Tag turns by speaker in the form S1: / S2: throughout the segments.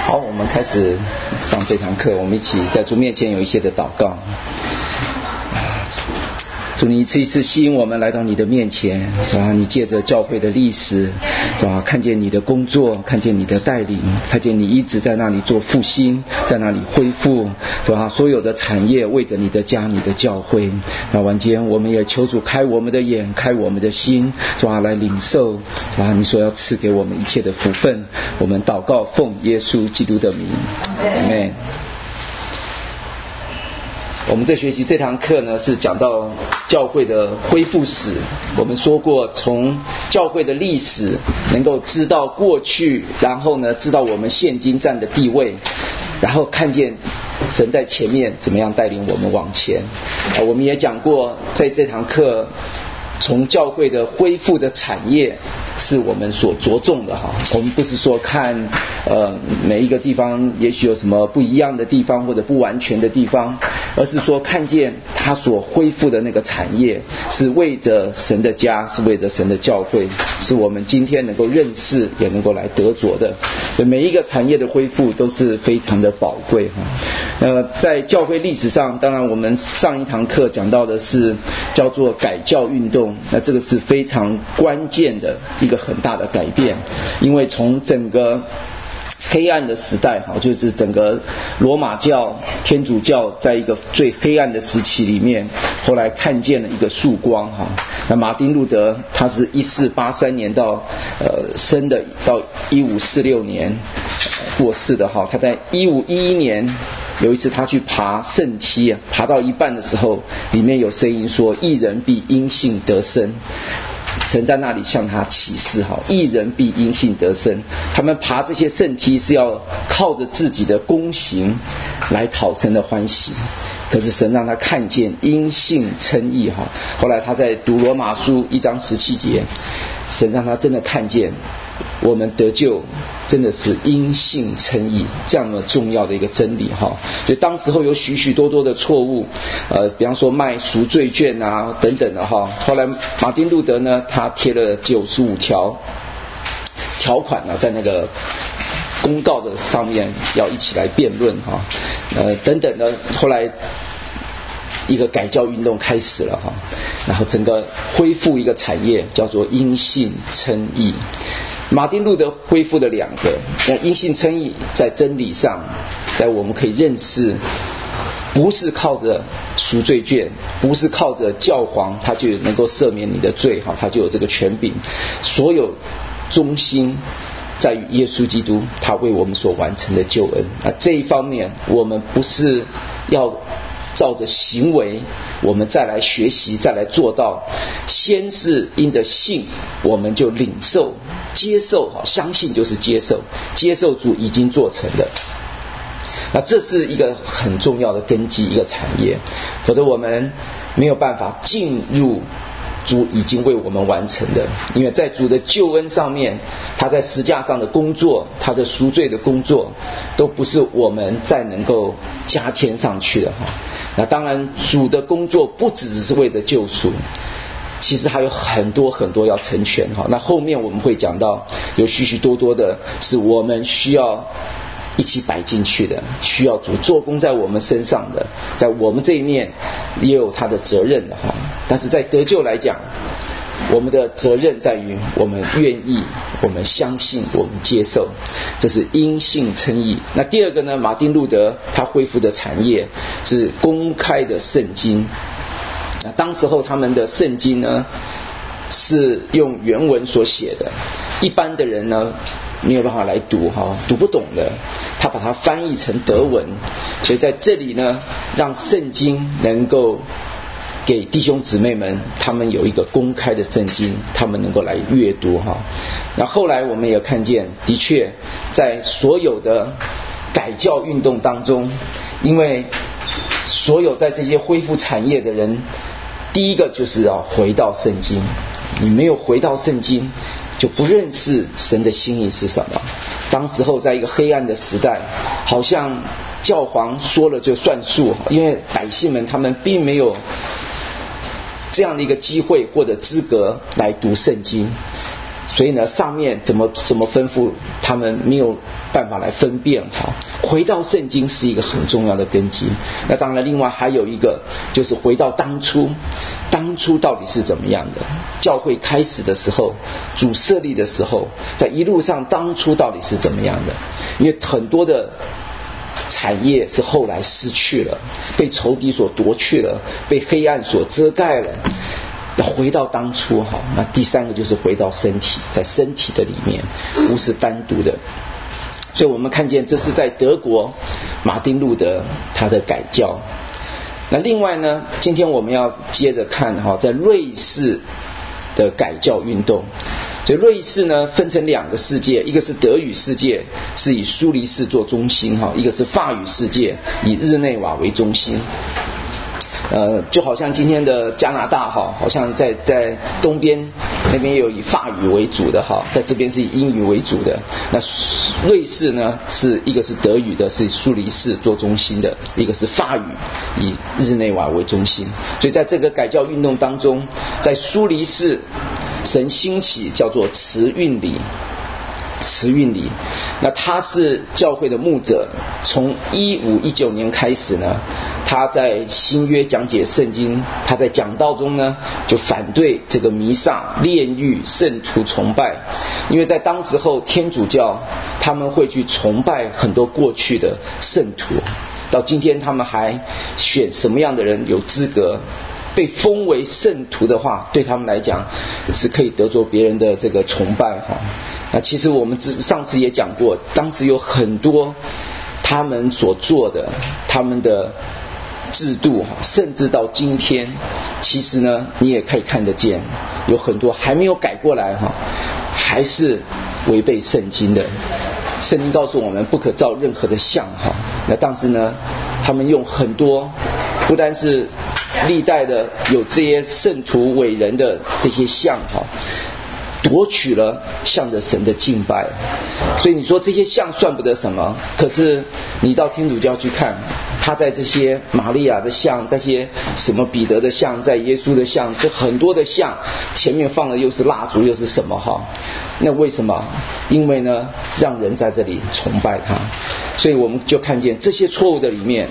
S1: 好，我们开始上这堂课，我们一起在主面前有一些的祷告。主，你一次一次吸引我们来到你的面前，主啊，你借着教会的历史，主啊，看见你的工作，看见你的带领，看见你一直在那里做复兴，在那里恢复，主啊，所有的产业为着你的家，你的教会。那晚间我们也求主开我们的眼，开我们的心，主啊，来领受，主啊，你所要赐给我们一切的福分。我们祷告奉耶稣基督的名，阿们。我们这学期这堂课呢，是讲到教会的恢复史。我们说过，从教会的历史能够知道过去，然后呢知道我们现今站的地位，然后看见神在前面怎么样带领我们往前。我们也讲过，在这堂课从教会的恢复的产业是我们所着重的哈。我们不是说看每一个地方也许有什么不一样的地方或者不完全的地方，而是说看见他所恢复的那个产业是为着神的家，是为着神的教会，是我们今天能够认识也能够来得着的。每一个产业的恢复都是非常的宝贵哈。在教会历史上，当然我们上一堂课讲到的是叫做改教运动，那这个是非常关键的一个很大的改变，因为从整个黑暗的时代，就是整个罗马教、天主教在一个最黑暗的时期里面，后来看见了一个曙光哈。那马丁路德他是1483年到生的，到1546年过世的哈。他在1511年有一次他去爬圣梯，爬到一半的时候，里面有声音说：“义人必因信得生。”神在那里向他启示哈，义人必因信得生。他们爬这些圣梯是要靠着自己的功行来讨神的欢喜，可是神让他看见因信称义哈。后来他在读罗马书1章17节，神让他真的看见我们得救真的是因信称义这样的重要的一个真理哈。所以当时候有许许多多的错误，比方说卖赎罪券啊等等的哈。后来马丁路德呢，他贴了95条款呢，在那个公告的上面要一起来辩论哈，等等的。后来一个改教运动开始了哈，然后整个恢复一个产业叫做因信称义。马丁路德恢复了2个，那因信称义在真理上，在我们可以认识，不是靠着赎罪券，不是靠着教皇他就能够赦免你的罪哈，他就有这个权柄，所有中心在于耶稣基督他为我们所完成的救恩。那这一方面我们不是要照着行为我们再来学习再来做到，先是因着信我们就领受接受，相信就是接受主已经做成的。那这是一个很重要的根基，一个产业，否则我们没有办法进入主已经为我们完成的。因为在主的救恩上面，他在十架上的工作，他的赎罪的工作，都不是我们再能够加添上去的哈。那当然主的工作不只是为了救赎，其实还有很多很多要成全哈。那后面我们会讲到有许许多多的是我们需要一起摆进去的，需要主做工在我们身上的，在我们这一面也有他的责任的哈。但是在得救来讲，我们的责任在于我们愿意，我们相信，我们接受，这是因信称义。那第二个呢，马丁路德他恢复的产业是公开的圣经。那当时候他们的圣经呢是用原文所写的，一般的人呢没有办法来读哈，读不懂的，他把它翻译成德文，所以在这里呢，让圣经能够给弟兄姊妹们，他们有一个公开的圣经，他们能够来阅读哈。那后来我们也看见，的确在所有的改教运动当中，因为所有在这些恢复产业的人，第一个就是要回到圣经，你没有回到圣经就不认识神的心意是什么。当时候在一个黑暗的时代，好像教皇说了就算数，因为百姓们他们并没有这样的一个机会或者资格来读圣经。 所以呢，上面怎么吩咐他们没有办法来分辨哈。回到圣经是一个很重要的根基。那当然，另外还有一个就是回到当初到底是怎么样的？教会开始的时候，主设立的时候，在一路上当初到底是怎么样的？因为很多的产业是后来失去了，被仇敌所夺去了，被黑暗所遮盖了。要回到当初哈。那第三个就是回到身体，在身体的里面，不是单独的。所以我们看见这是在德国马丁路德他的改教。那另外呢，今天我们要接着看哈，在瑞士的改教运动。所以瑞士呢分成两个世界，一个是德语世界，是以苏黎世做中心哈；一个是法语世界，以日内瓦为中心。就好像今天的加拿大哈，好像在东边那边有以法语为主的哈，在这边是以英语为主的。那瑞士呢，是一个是德语的，是以苏黎世做中心的；一个是法语，以日内瓦为中心。所以在这个改教运动当中，在苏黎世，神兴起叫做慈运礼。那他是教会的牧者，从1519年开始呢，他在新约讲解圣经，他在讲道中呢就反对这个弥撒、炼狱、圣徒崇拜。因为在当时候天主教他们会去崇拜很多过去的圣徒，到今天他们还选什么样的人有资格被封为圣徒的话，对他们来讲是可以得着别人的这个崇拜哈。那其实我们上次也讲过，当时有很多他们所做的，他们的制度，甚至到今天，其实呢你也可以看得见，有很多还没有改过来哈，还是违背圣经的。圣经告诉我们不可造任何的像哈。那当时呢，他们用很多，不单是历代的有这些圣徒伟人的这些像哈，夺取了向着神的敬拜。所以你说这些像算不得什么，可是你到天主教去看，他在这些玛利亚的像，这些什么彼得的像，在耶稣的像，这很多的像前面放的又是蜡烛又是什么哈？那为什么？因为呢让人在这里崇拜他。所以我们就看见这些错误的里面，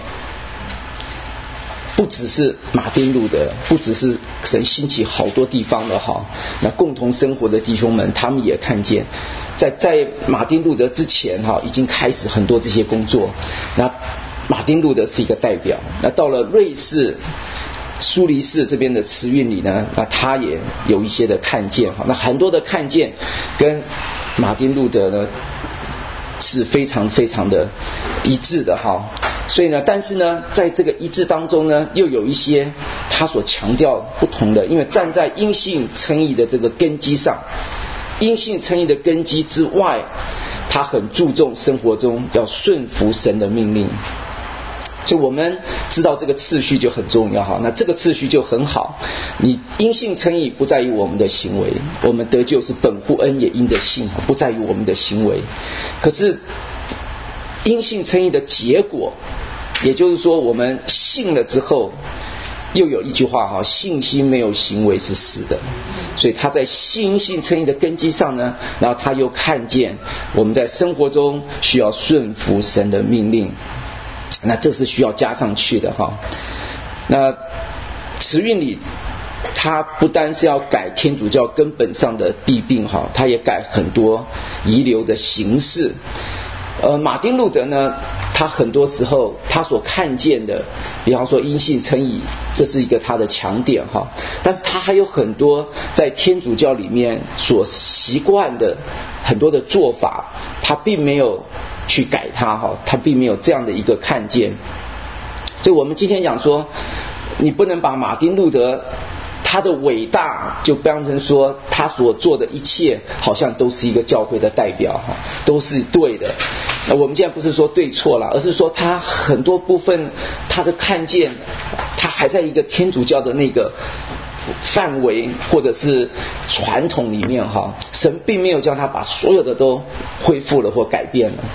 S1: 不只是马丁路德，不只是神兴起好多地方的哈，那共同生活的弟兄们他们也看见，在马丁路德之前哈，已经开始很多这些工作。那马丁路德是一个代表，那到了瑞士苏黎世这边的慈运里呢，那他也有一些的看见哈，那很多的看见跟马丁路德呢是非常非常的一致的哈。所以呢，但是呢，在这个一致当中呢，又有一些他所强调不同的，因为站在因信称义的这个根基上，因信称义的根基之外，他很注重生活中要顺服神的命令。所以我们知道这个次序就很重要哈，那这个次序就很好。你因信称义不在于我们的行为，我们得救是本乎恩也因着信，不在于我们的行为。可是因信称义的结果，也就是说我们信了之后，又有一句话哈，信心没有行为是死的。所以他在因信称义的根基上呢，然后他又看见我们在生活中需要顺服神的命令，那这是需要加上去的哈。那慈运里他不单是要改天主教根本上的弊病哈，他也改很多遗留的形式。马丁路德呢，他很多时候他所看见的，比方说因信称义，这是一个他的强点哈。但是他还有很多在天主教里面所习惯的很多的做法，他并没有去改它哈，他并没有这样的一个看见。所以我们今天讲说，你不能把马丁路德他的伟大就当成说他所做的一切好像都是一个教会的代表哈，都是对的。那我们现在不是说对错了，而是说他很多部分他的看见，他还在一个天主教的那个范围或者是传统里面哈，神并没有叫他把所有的都恢复了或改变了。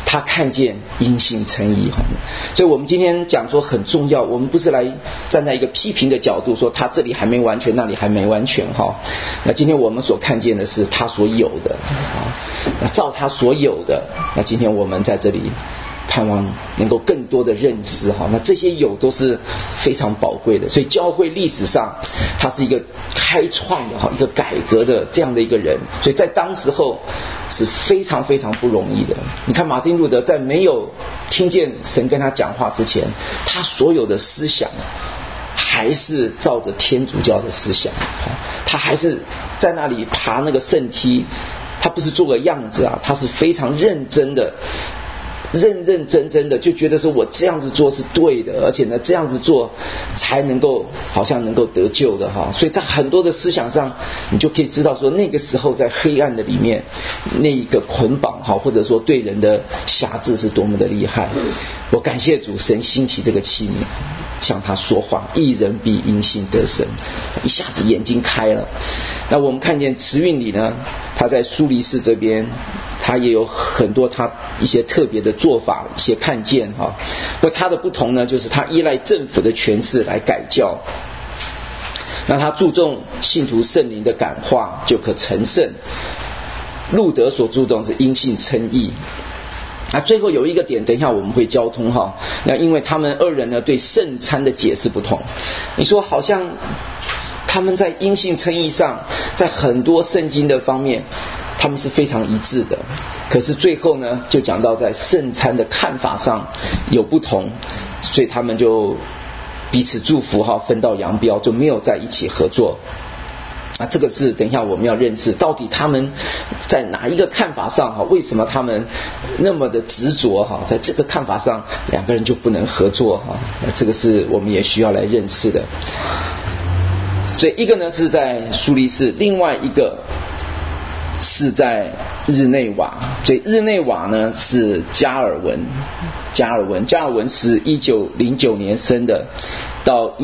S1: 他看见因信称义。所以我们今天讲说很重要，我们不是来站在一个批评的角度说他这里还没完全，那里还没完全。那今天我们所看见的是他所有的，那照他所有的，那今天我们在这里盼望能够更多的认识。那这些有都是非常宝贵的。所以教会历史上他是一个开创的一个改革的这样的一个人，所以在当时候是非常非常不容易的。你看马丁路德在没有听见神跟他讲话之前，他所有的思想还是照着天主教的思想，他还是在那里爬那个圣梯，他不是做个样子啊，他是非常认真的认认真真的就觉得说我这样子做是对的，而且呢这样子做才能够好像能够得救的。所以在很多的思想上你就可以知道说那个时候在黑暗的里面那一个捆绑或者说对人的辖制是多么的厉害。我感谢主，神兴起这个器皿向他说话，义人必因信得生，一下子眼睛开了。那我们看见慈运里呢，他在苏黎世这边他也有很多他一些特别的做法，一些看见。不过他的不同呢，就是他依赖政府的权势来改教，那他注重信徒圣灵的感化就可成圣。路德所注重是因信称义。那最后有一个点，等一下我们会交通那因为他们二人呢对圣餐的解释不同，你说好像他们在因信称义上，在很多圣经的方面他们是非常一致的，可是最后呢就讲到在圣餐的看法上有不同，所以他们就彼此祝福分道扬镳，就没有在一起合作。这个是等一下我们要认识到底他们在哪一个看法上为什么他们那么的执着在这个看法上两个人就不能合作这个是我们也需要来认识的。所以一个呢是在苏黎世，另外一个是在日内瓦。所以日内瓦呢是加尔文是1909年生的，到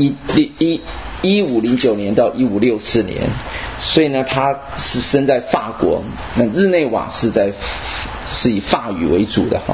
S1: 1509年到1564年，所以呢他是生在法国。那日内瓦是以法语为主的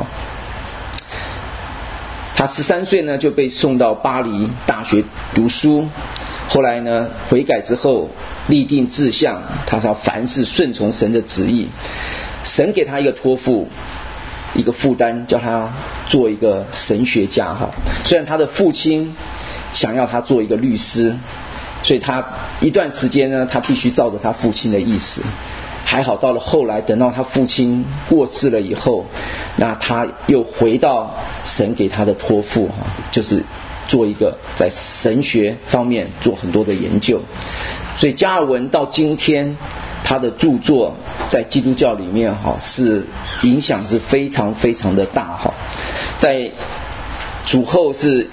S1: 他13岁呢就被送到巴黎大学读书，后来呢悔改之后立定志向，他要凡事顺从神的旨意。神给他一个托付，一个负担，叫他做一个神学家虽然他的父亲想要他做一个律师，所以他一段时间呢他必须照着他父亲的意思。还好到了后来，等到他父亲过世了以后，那他又回到神给他的托付就是做一个在神学方面做很多的研究。所以加尔文到今天他的著作在基督教里面是影响是非常非常的大在主后是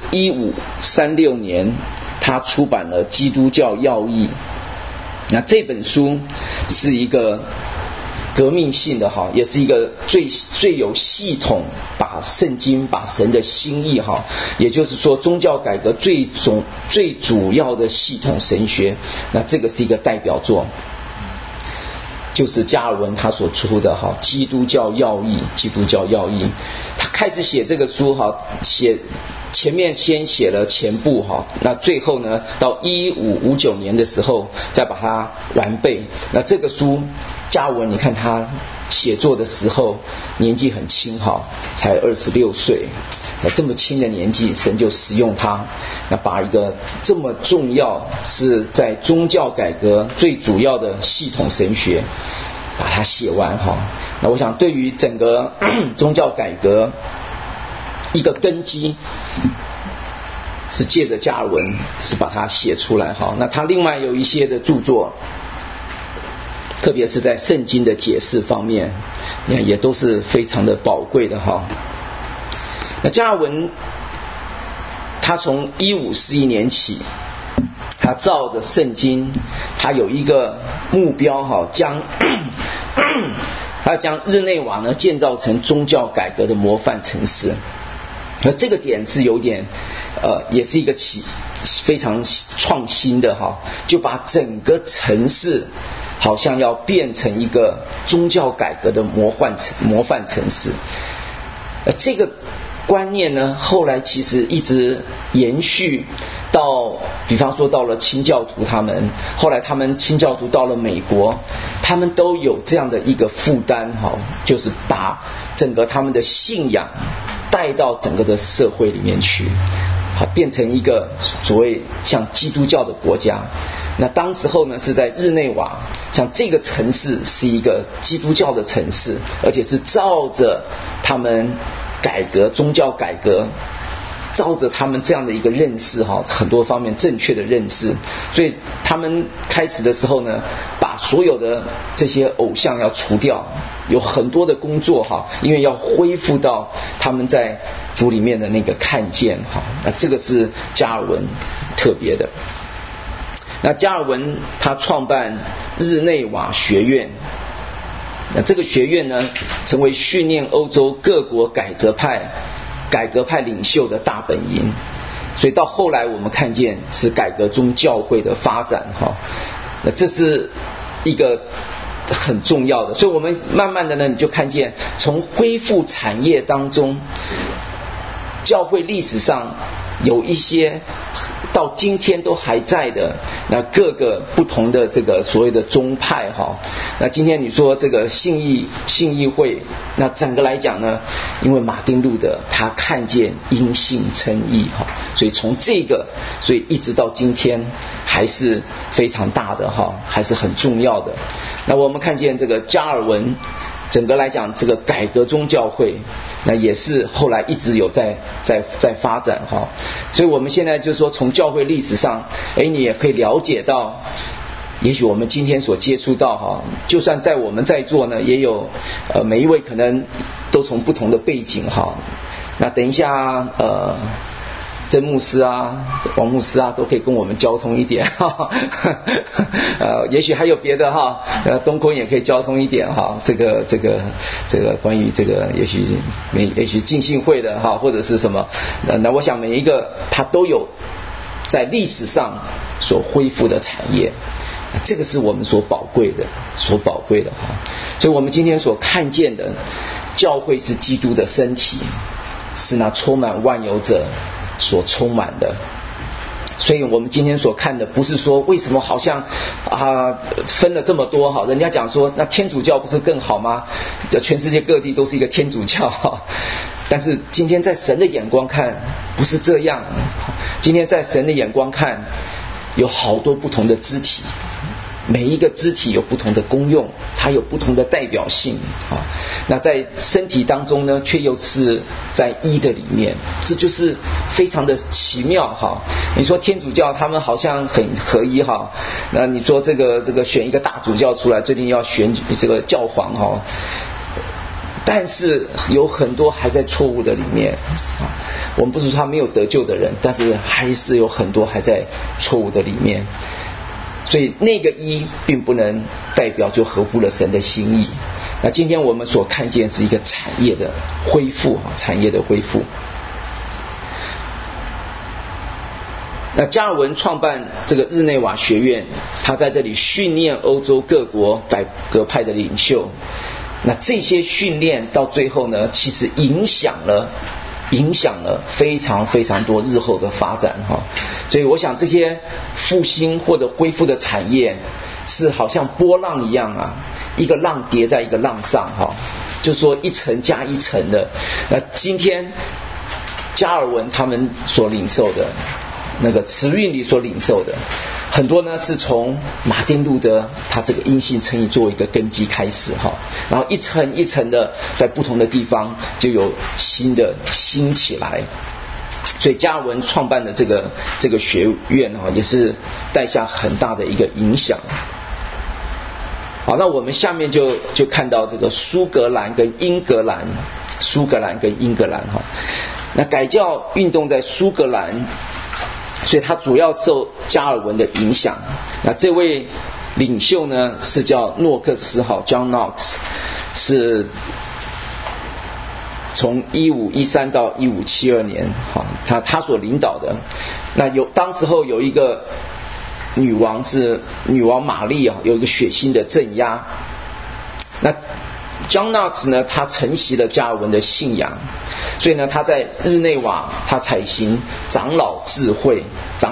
S1: 1536年他出版了《基督教要义》，那这本书是一个革命性的也是一个最有系统把圣经把神的心意也就是说宗教改革最主要的系统神学。那这个是一个代表作，就是加尔文他所出的基督教要义。他开始写这个书前面先写了前部那最后呢到1559年的时候再把它完备。那这个书加尔文你看他写作的时候年纪很轻才26岁，在这么轻的年纪神就使用他，那把一个这么重要是在宗教改革最主要的系统神学把它写完那我想对于整个宗教改革一个根基是借着加尔文是把它写出来那他另外有一些的著作，特别是在圣经的解释方面也都是非常的宝贵的那加尔文他从1541年起，他照着圣经他有一个目标他将日内瓦呢建造成宗教改革的模范城市。那这个点是有点也是一个非常创新的就把整个城市好像要变成一个宗教改革的模范城市。 这个观念呢，后来其实一直延续到，比方说到了清教徒他们，后来他们清教徒到了美国，他们都有这样的一个负担，就是把整个他们的信仰带到整个的社会里面去，变成一个所谓像基督教的国家。那当时候呢，是在日内瓦，像这个城市是一个基督教的城市，而且是照着他们改革宗教改革，照着他们这样的一个认识很多方面正确的认识，所以他们开始的时候呢，把所有的这些偶像要除掉，有很多的工作因为要恢复到他们在主里面的那个看见那这个是加尔文特别的。那加尔文他创办日内瓦学院，那这个学院呢，成为训练欧洲各国改革派领袖的大本营，所以到后来我们看见是改革宗教会的发展那这是一个很重要的。所以我们慢慢的呢，你就看见从恢复产业当中，教会历史上有一些到今天都还在的那各个不同的这个所谓的宗派那今天你说这个信义会，那整个来讲呢，因为马丁路德他看见因信称义所以从这个，所以一直到今天还是非常大的还是很重要的。那我们看见这个加尔文整个来讲，这个改革宗教会那也是后来一直有在发展所以我们现在就是说从教会历史上你也可以了解到，也许我们今天所接触到就算在我们在座呢，也有每一位可能都从不同的背景那等一下曾牧师啊、王牧师啊都可以跟我们交通一点也许还有别的东坤也可以交通一点这个关于这个也许浸信会的或者是什么那我想每一个他都有在历史上所恢复的产业，这个是我们所宝贵的所以我们今天所看见的教会是基督的身体，是那充满万有者所充满的。所以我们今天所看的不是说为什么好像分了这么多人家讲说那天主教不是更好吗？全世界各地都是一个天主教但是今天在神的眼光看不是这样，今天在神的眼光看有好多不同的肢体，每一个肢体有不同的功用，它有不同的代表性那在身体当中呢，却又是在一的里面，这就是非常的奇妙你说天主教他们好像很合一那你说这个选一个大主教出来，最近要选这个教皇但是有很多还在错误的里面我们不是说他没有得救的人，但是还是有很多还在错误的里面，所以那个一并不能代表就合乎了神的心意。那今天我们所看见是一个产业的恢复那加尔文创办这个日内瓦学院，他在这里训练欧洲各国改革派的领袖，那这些训练到最后呢，其实影响了非常非常多日后的发展所以我想这些复兴或者恢复的产业是好像波浪一样一个浪叠在一个浪上就说一层加一层的。那今天加尔文他们所领受的那个慈运里所领受的很多呢，是从马丁路德他这个因信称义作为一个根基开始然后一层一层的在不同的地方就有新的兴起来。所以加尔文创办的这个学院也是带下很大的一个影响。好，那我们下面就看到这个苏格兰跟英格兰那改教运动在苏格兰，所以他主要受加尔文的影响。那这位领袖呢是叫诺克斯John Knox， 是从1513到1572年他所领导的。那当时候有一个女王是女王玛丽有一个血腥的镇压。那 John Knox 呢，他承袭了加尔文的信仰，所以呢，他在日内瓦他采行长老智慧，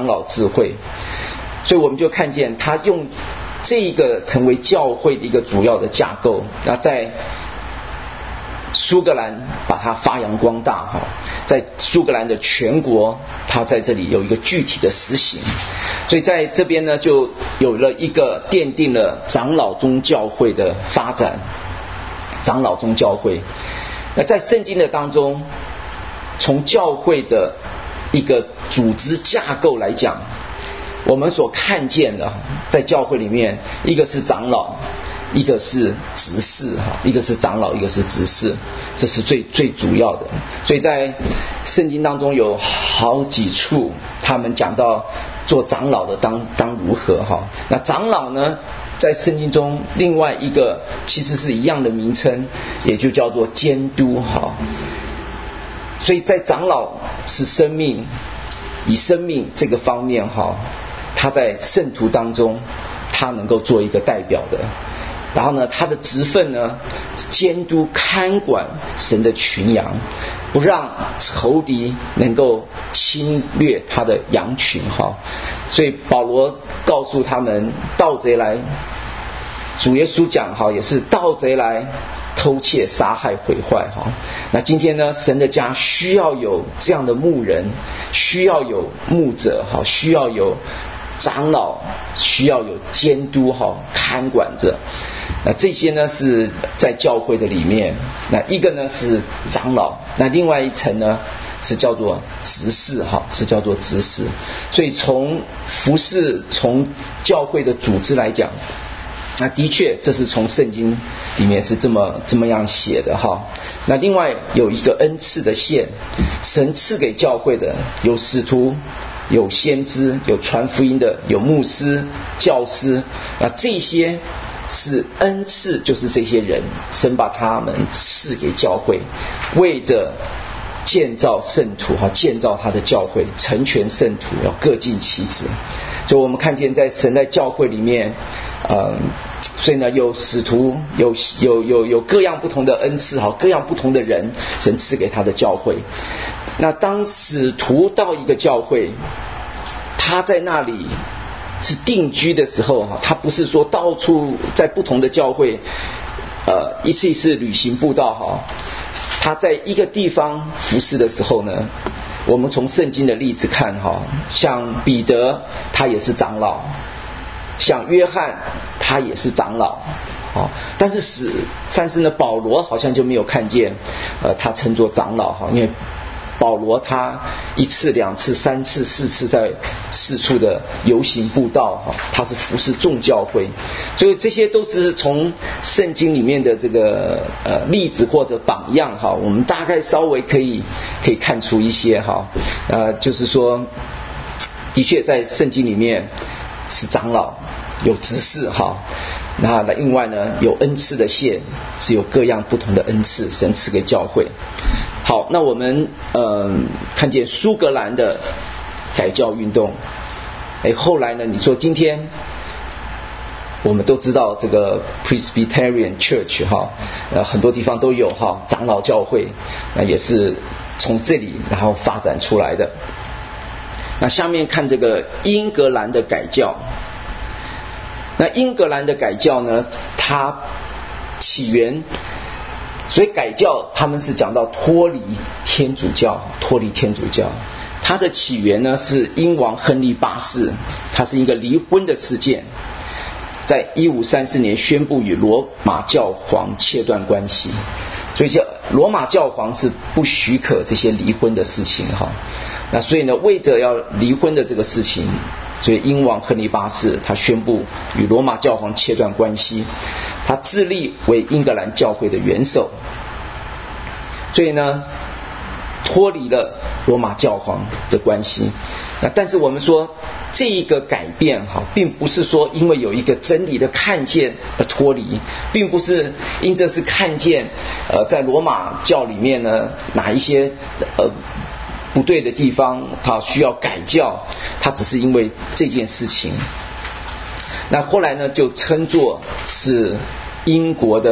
S1: 所以我们就看见他用这个成为教会的一个主要的架构，那在苏格兰把它发扬光大哈，在苏格兰的全国，它在这里有一个具体的实行，所以在这边呢，就有了一个奠定了长老宗教会的发展。长老宗教会，那在圣经的当中，从教会的一个组织架构来讲，我们所看见的，在教会里面，一个是长老，一个是执事哈，一个是长老，一个是执事，这是最主要的。所以在圣经当中有好几处，他们讲到做长老的当如何哈。那长老呢，在圣经中另外一个其实是一样的名称，也就叫做监督哈。所以在长老是生命，以生命这个方面哈，他在圣徒当中，他能够做一个代表的。然后呢，他的职分呢，监督看管神的群羊，不让仇敌能够侵略他的羊群哈。所以保罗告诉他们，盗贼来，主耶稣讲哈，也是盗贼来偷窃、杀害、毁坏哈。那今天呢，神的家需要有这样的牧人，需要有牧者哈，需要有长老，需要有监督哈，看管着。那这些呢是在教会的里面，那一个呢是长老，那另外一层呢是叫做执事哈，是叫做执事。所以从服事，从教会的组织来讲，那的确这是从圣经里面是这么样写的哈。那另外有一个恩赐的线，神赐给教会的有使徒，有先知，有传福音的，有牧师、教师，那这些是恩赐，就是这些人，神把他们赐给教会，为着建造圣徒哈，建造他的教会，成全圣徒，要各尽其职。所以我们看见在神在教会里面，所以呢，有使徒，有各样不同的恩赐哈，各样不同的人，神赐给他的教会。那当使徒到一个教会，他在那里是定居的时候哈，他不是说到处在不同的教会，一次一次旅行布道哈。他在一个地方服侍的时候呢，我们从圣经的例子看哈，像彼得他也是长老，像约翰他也是长老，但是呢，保罗好像就没有看见他称作长老哈，因为保罗他一次、两次、三次、四次在四处的游行布道哈，他是服侍众教会，所以这些都是从圣经里面的这个例子或者榜样哈，我们大概稍微可以看出一些哈，就是说，的确在圣经里面是长老，有执事哈。那另外呢，有恩赐的线，是有各样不同的恩赐，神赐给教会。好，那我们看见苏格兰的改教运动，后来呢，你说今天我们都知道这个 Presbyterian Church 哈，很多地方都有哈，长老教会，那也是从这里然后发展出来的。那下面看这个英格兰的改教。那英格兰的改教呢，它起源，所以改教他们是讲到脱离天主教，它的起源呢是英王亨利八世，它是一个离婚的事件，在1534年宣布与罗马教皇切断关系，所以罗马教皇是不许可这些离婚的事情哈。那所以呢，为着要离婚的这个事情，所以英王亨利八世他宣布与罗马教皇切断关系，他自立为英格兰教会的元首，所以呢脱离了罗马教皇的关系。那但是我们说这一个改变哈，并不是说因为有一个真理的看见而脱离，并不是因这是看见在罗马教里面呢哪一些不对的地方，他需要改教，他只是因为这件事情。那后来呢，就称作是英国的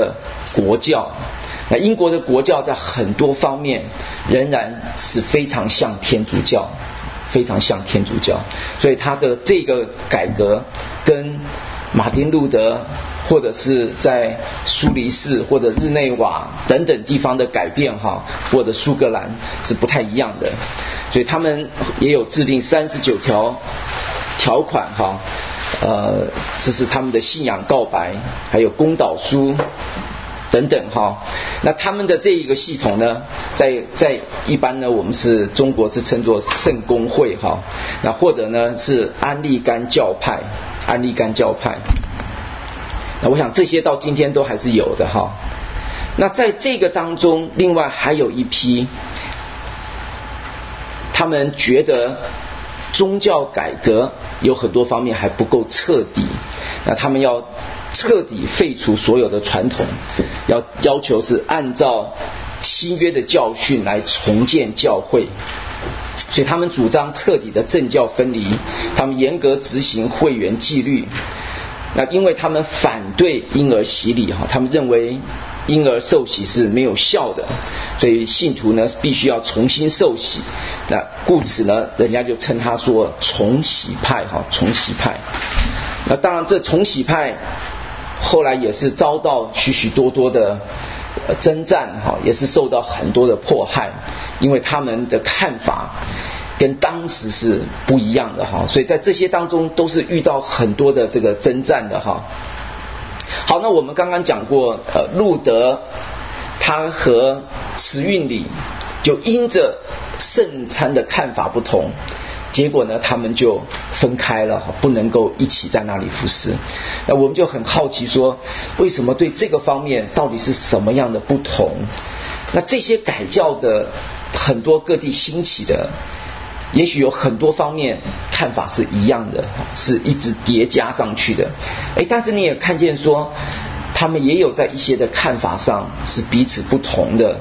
S1: 国教。那英国的国教在很多方面仍然是非常像天主教，非常像天主教，所以他的这个改革跟马丁路德或者是在苏黎世或者日内瓦等等地方的改变或者苏格兰是不太一样的，所以他们也有制定39条款这是他们的信仰告白，还有公祷书等等那他们的这一个系统呢，在一般呢，我们中国是称作圣公会那或者呢是安利甘教派，那我想这些到今天都还是有的那在这个当中，另外还有一批，他们觉得宗教改革有很多方面还不够彻底，那他们要彻底废除所有的传统，要求是按照新约的教训来重建教会，所以他们主张彻底的政教分离，他们严格执行会员纪律。那因为他们反对婴儿洗礼他们认为婴儿受洗是没有效的，所以信徒呢必须要重新受洗。那故此呢，人家就称他说重洗派重洗派。那当然这重洗派后来也是遭到许许多多的征战也是受到很多的迫害，因为他们的看法跟当时是不一样的所以在这些当中都是遇到很多的这个征战的好，那我们刚刚讲过路德他和慈运理就因着圣餐的看法不同，结果呢他们就分开了，不能够一起在那里服侍。那我们就很好奇说，为什么对这个方面到底是什么样的不同？那这些改教的很多各地兴起的，也许有很多方面看法是一样的，是一直叠加上去的，但是你也看见说他们也有在一些的看法上是彼此不同的。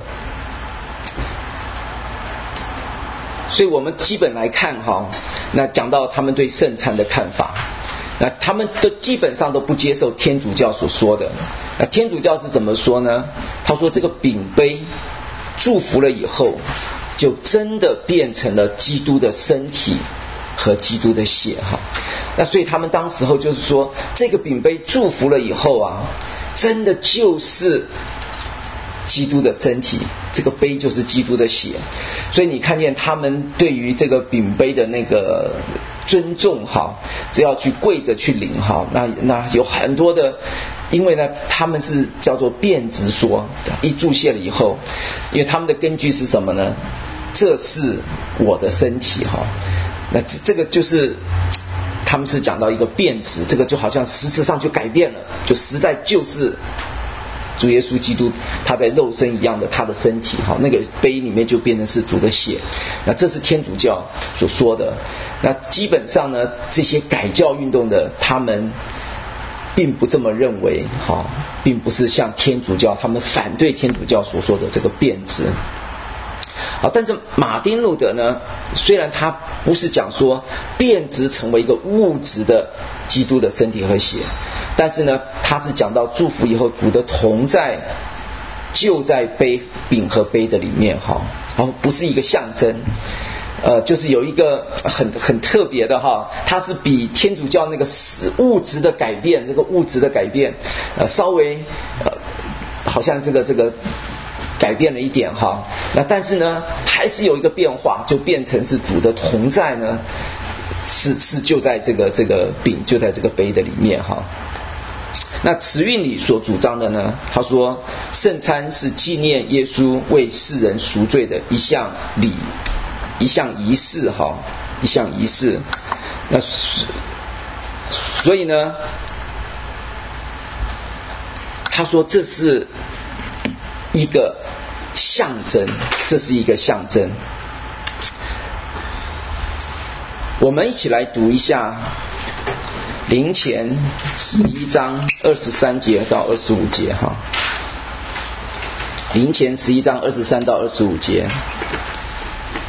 S1: 所以我们基本来看那讲到他们对圣餐的看法，那他们都基本上都不接受天主教所说的。那天主教是怎么说呢？他说这个饼杯祝福了以后，就真的变成了基督的身体和基督的血那所以他们当时候就是说，这个饼杯祝福了以后真的就是基督的身体，这个杯就是基督的血。所以你看见他们对于这个饼杯的那个尊重只要去跪着去领那有很多的，因为呢他们是叫做辩直说，一注谢了以后，因为他们的根据是什么呢？这是我的身体那这个就是他们是讲到一个辩直，这个就好像实质上就改变了，就实在就是主耶稣基督他在肉身一样的他的身体那个杯里面就变成是主的血。那这是天主教所说的。那基本上呢，这些改教运动的他们并不这么认为并不是像天主教他们反对天主教所说的这个辩直。但是马丁路德呢，虽然他不是讲说变质成为一个物质的基督的身体和血，但是呢他是讲到祝福以后主的同在就在饼和杯的里面不是一个象征。就是有一个很特别的它是比天主教那个物质的改变，这个物质的改变稍微好像这个改变了一点那但是呢还是有一个变化，就变成是主的同在呢是就在这个饼就在这个杯的里面那慈运理所主张的呢，他说圣餐是纪念耶稣为世人赎罪的一项礼，一项仪式一项仪式。那所以呢他说这是一个象征，这是一个象征。我们一起来读一下林前11章23节到25节林前11章23到25节。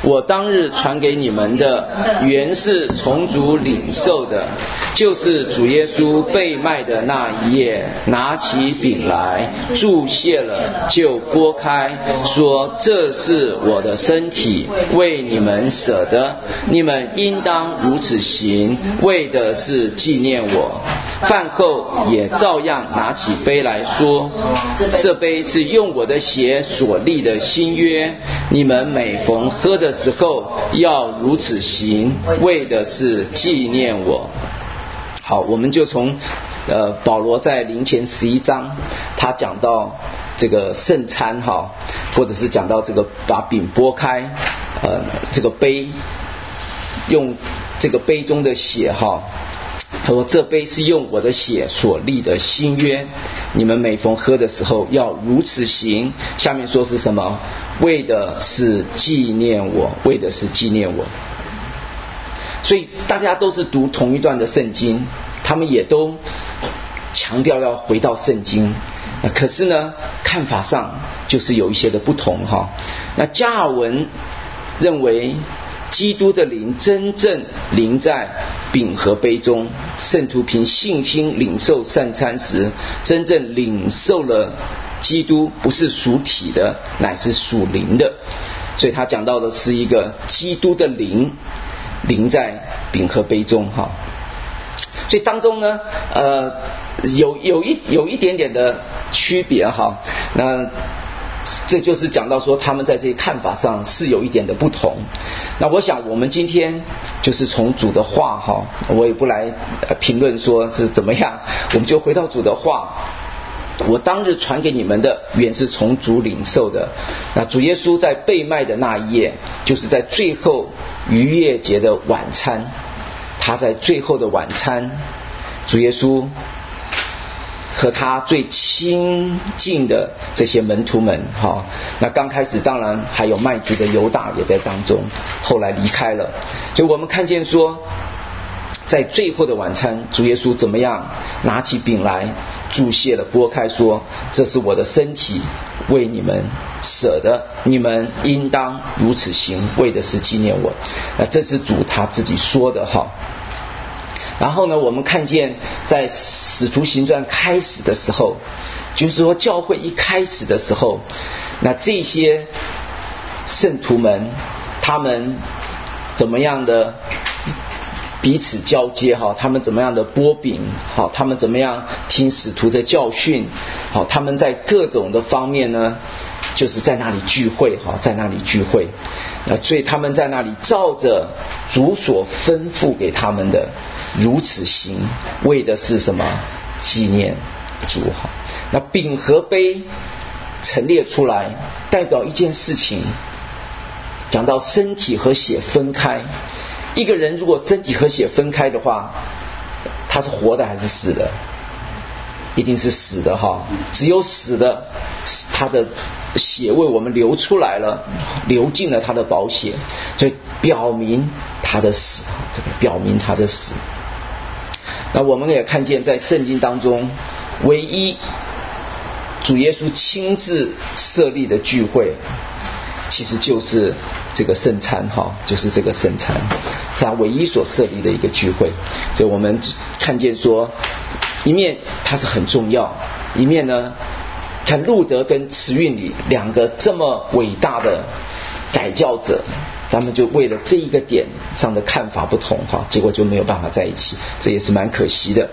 S1: 我当日传给你们的原是从主领受的，就是主耶稣被卖的那一夜，拿起饼来，注谢了，就拨开，说这是我的身体，为你们舍的，你们应当如此行，为的是纪念我。饭后也照样拿起杯来说，这杯是用我的血所立的新约，你们每逢喝的时候要如此行，为的是纪念我。好，我们就从保罗在林前11章他讲到这个圣餐哈，或者是讲到这个把饼拨开，这个杯用这个杯中的血哈，他说这杯是用我的血所立的新约，你们每逢喝的时候要如此行。下面说是什么？为的是纪念我，为的是纪念我。所以大家都是读同一段的圣经，他们也都强调要回到圣经，可是呢看法上就是有一些的不同哈。那加尔文认为基督的灵真正临在饼和杯中，圣徒凭信心领受圣餐时，真正领受了基督不是属体的，乃是属灵的。所以他讲到的是一个基督的灵临在饼和杯中哈。所以当中呢有一点点的区别哈。那这就是讲到说他们在这些看法上是有一点的不同。那我想我们今天就是从主的话哈，我也不来评论说是怎么样，我们就回到主的话。我当日传给你们的原是从主领受的。那主耶稣在被卖的那一夜，就是在最后逾越节的晚餐，他在最后的晚餐，主耶稣和他最亲近的这些门徒们哈，那刚开始当然还有卖主的犹大也在当中，后来离开了。所以我们看见说在最后的晚餐，主耶稣怎么样拿起饼来，注谢了，拨开说这是我的身体，为你们舍的，你们应当如此行，为的是纪念我。那这是主他自己说的哈。然后呢我们看见在使徒行传开始的时候，就是说教会一开始的时候，那这些圣徒们他们怎么样的彼此交接哈，他们怎么样的拨饼好，他们怎么样听使徒的教训好，他们在各种的方面呢就是在那里聚会哈，在那里聚会。所以他们在那里照着主所吩咐给他们的如此行，为的是什么？纪念主哈。那饼和杯陈列出来，代表一件事情，讲到身体和血分开。一个人如果身体和血分开的话，他是活的还是死的？一定是死的哈。只有死的，他的血为我们流出来了，流进了他的宝血，所以表明他的死，这个表明他的死。那我们也看见在圣经当中，唯一主耶稣亲自设立的聚会，其实就是这个圣餐哈，就是这个圣餐，是他唯一所设立的一个聚会。所以我们看见说，一面它是很重要，一面呢看路德跟慈运里两个这么伟大的改教者，他们就为了这一个点上的看法不同哈，结果就没有办法在一起，这也是蛮可惜的。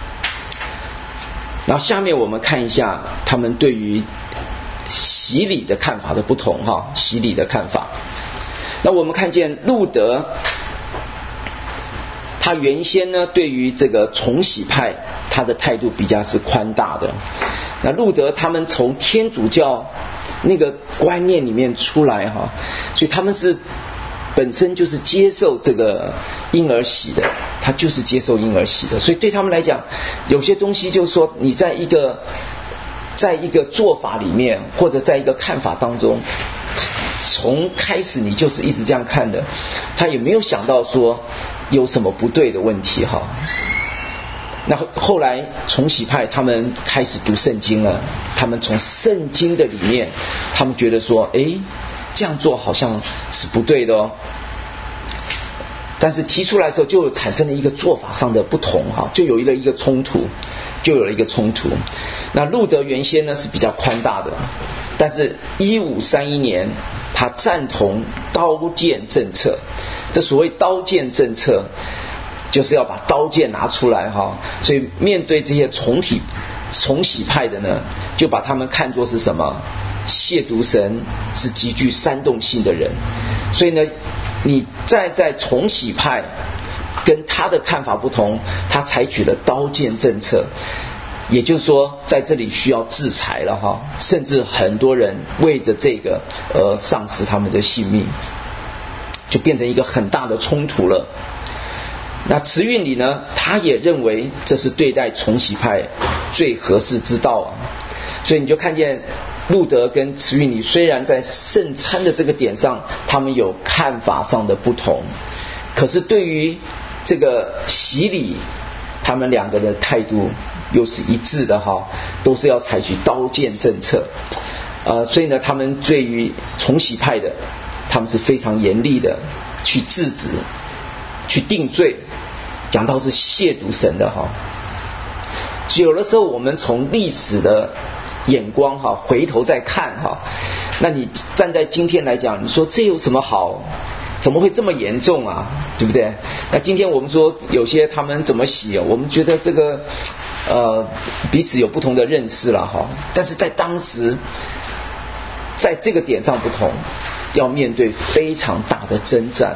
S1: 然后下面我们看一下他们对于洗礼的看法的不同哈，洗礼的看法。那我们看见路德他原先呢对于这个重洗派他的态度比较是宽大的。那路德他们从天主教那个观念里面出来哈，所以他们是本身就是接受这个婴儿洗的，他就是接受婴儿洗的。所以对他们来讲，有些东西就是说你在一个做法里面，或者在一个看法当中，从开始你就是一直这样看的，他也没有想到说有什么不对的问题哈。那后来重洗派他们开始读圣经了，他们从圣经的里面，他们觉得说， 这样做好像是不对的哦。但是提出来的时候就产生了一个做法上的不同哈，就有了一个冲突。那路德原先呢是比较宽大的，但是1531年他赞同刀剑政策。这所谓刀剑政策就是要把刀剑拿出来哈，所以面对这些重洗派的呢，就把他们看作是什么？亵渎神，是极具煽动性的人。所以呢，你在重洗派跟他的看法不同，他采取了刀剑政策，也就是说在这里需要制裁了哈，甚至很多人为着这个而丧失他们的性命，就变成一个很大的冲突了。那慈运理呢，他也认为这是对待重洗派最合适之道啊。所以你就看见路德跟慈运理虽然在圣餐的这个点上他们有看法上的不同，可是对于这个洗礼他们两个的态度又是一致的哈，都是要采取刀剑政策。所以呢，他们对于重洗派的他们是非常严厉的去制止，去定罪，讲到是亵渎神的哈。有的时候我们从历史的眼光哈，回头再看哈，那你站在今天来讲，你说这有什么好？怎么会这么严重啊？对不对？那今天我们说有些他们怎么洗，我们觉得这个彼此有不同的认识了哈。但是在当时，在这个点上不同，要面对非常大的征战，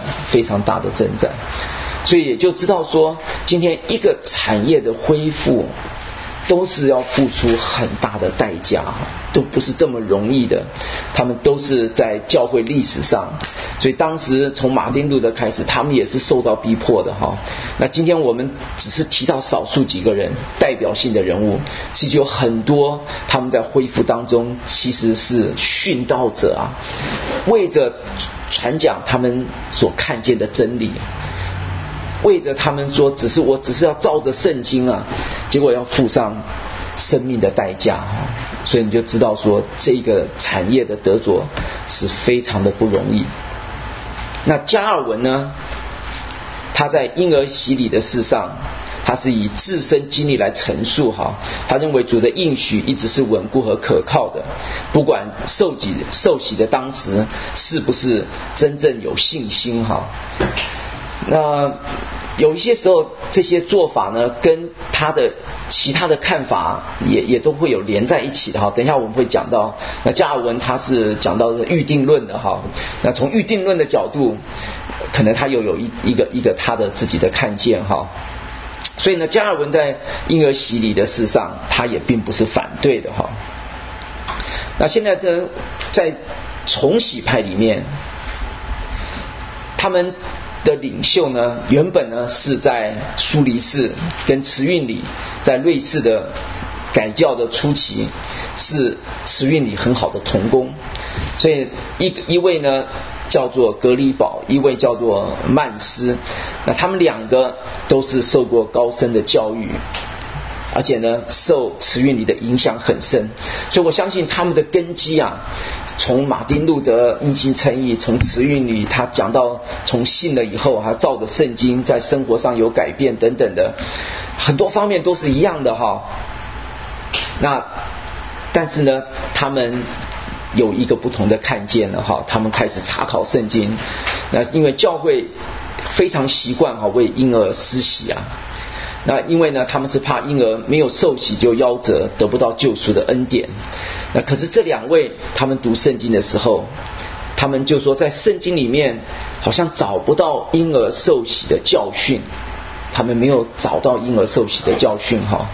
S1: 所以也就知道说，今天一个产业的恢复都是要付出很大的代价，都不是这么容易的。他们都是在教会历史上，所以当时从马丁路德开始，他们也是受到逼迫的哈。那今天我们只是提到少数几个人代表性的人物，其实有很多他们在恢复当中其实是殉道者啊，为着传讲他们所看见的真理，为着他们说我只是要照着圣经啊，结果要付上生命的代价。所以你就知道说这个产业的得着是非常的不容易。那加尔文呢，他在婴儿洗礼的事上，他是以自身经历来陈述哈。他认为主的应许一直是稳固和可靠的，不管受洗的当时是不是真正有信心哈。那有一些时候这些做法呢，跟他的其他的看法也都会有连在一起的哈。等一下我们会讲到，那加尔文他是讲到预定论的哈。那从预定论的角度，可能他又有一个他的自己的看见哈。所以呢，加尔文在婴儿洗礼的事上，他也并不是反对的哈。那现在在重洗派里面，他们的领袖呢，原本呢是在苏黎世跟慈运理在瑞士的改教的初期，是慈运理很好的同工。所以一位呢叫做格里堡，一位叫做曼斯，那他们两个都是受过高深的教育，而且呢受慈运理的影响很深。所以我相信他们的根基啊，从马丁路德因信称义，从慈运理他讲到从信了以后还照着圣经在生活上有改变等等的，很多方面都是一样的哈。那但是呢，他们有一个不同的看见了哈，他们开始查考圣经。那因为教会非常习惯哈为婴儿施洗啊，那因为呢他们是怕婴儿没有受洗就夭折，得不到救赎的恩典。那可是这两位他们读圣经的时候，他们就说在圣经里面好像找不到婴儿受洗的教训，他们没有找到婴儿受洗的教训哈。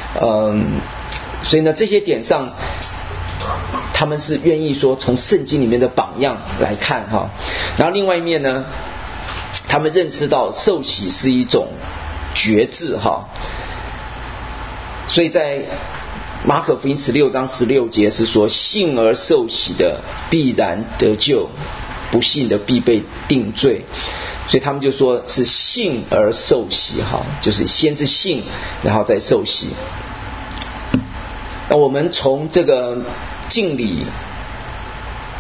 S1: 所以呢这些点上他们是愿意说从圣经里面的榜样来看哈。然后另外一面呢，他们认识到受洗是一种决志哈。所以在马可福音16章16节是说，信而受洗的必然得救，不信的必被定罪。所以他们就说是信而受洗哈，就是先是信然后再受洗。那我们从这个敬礼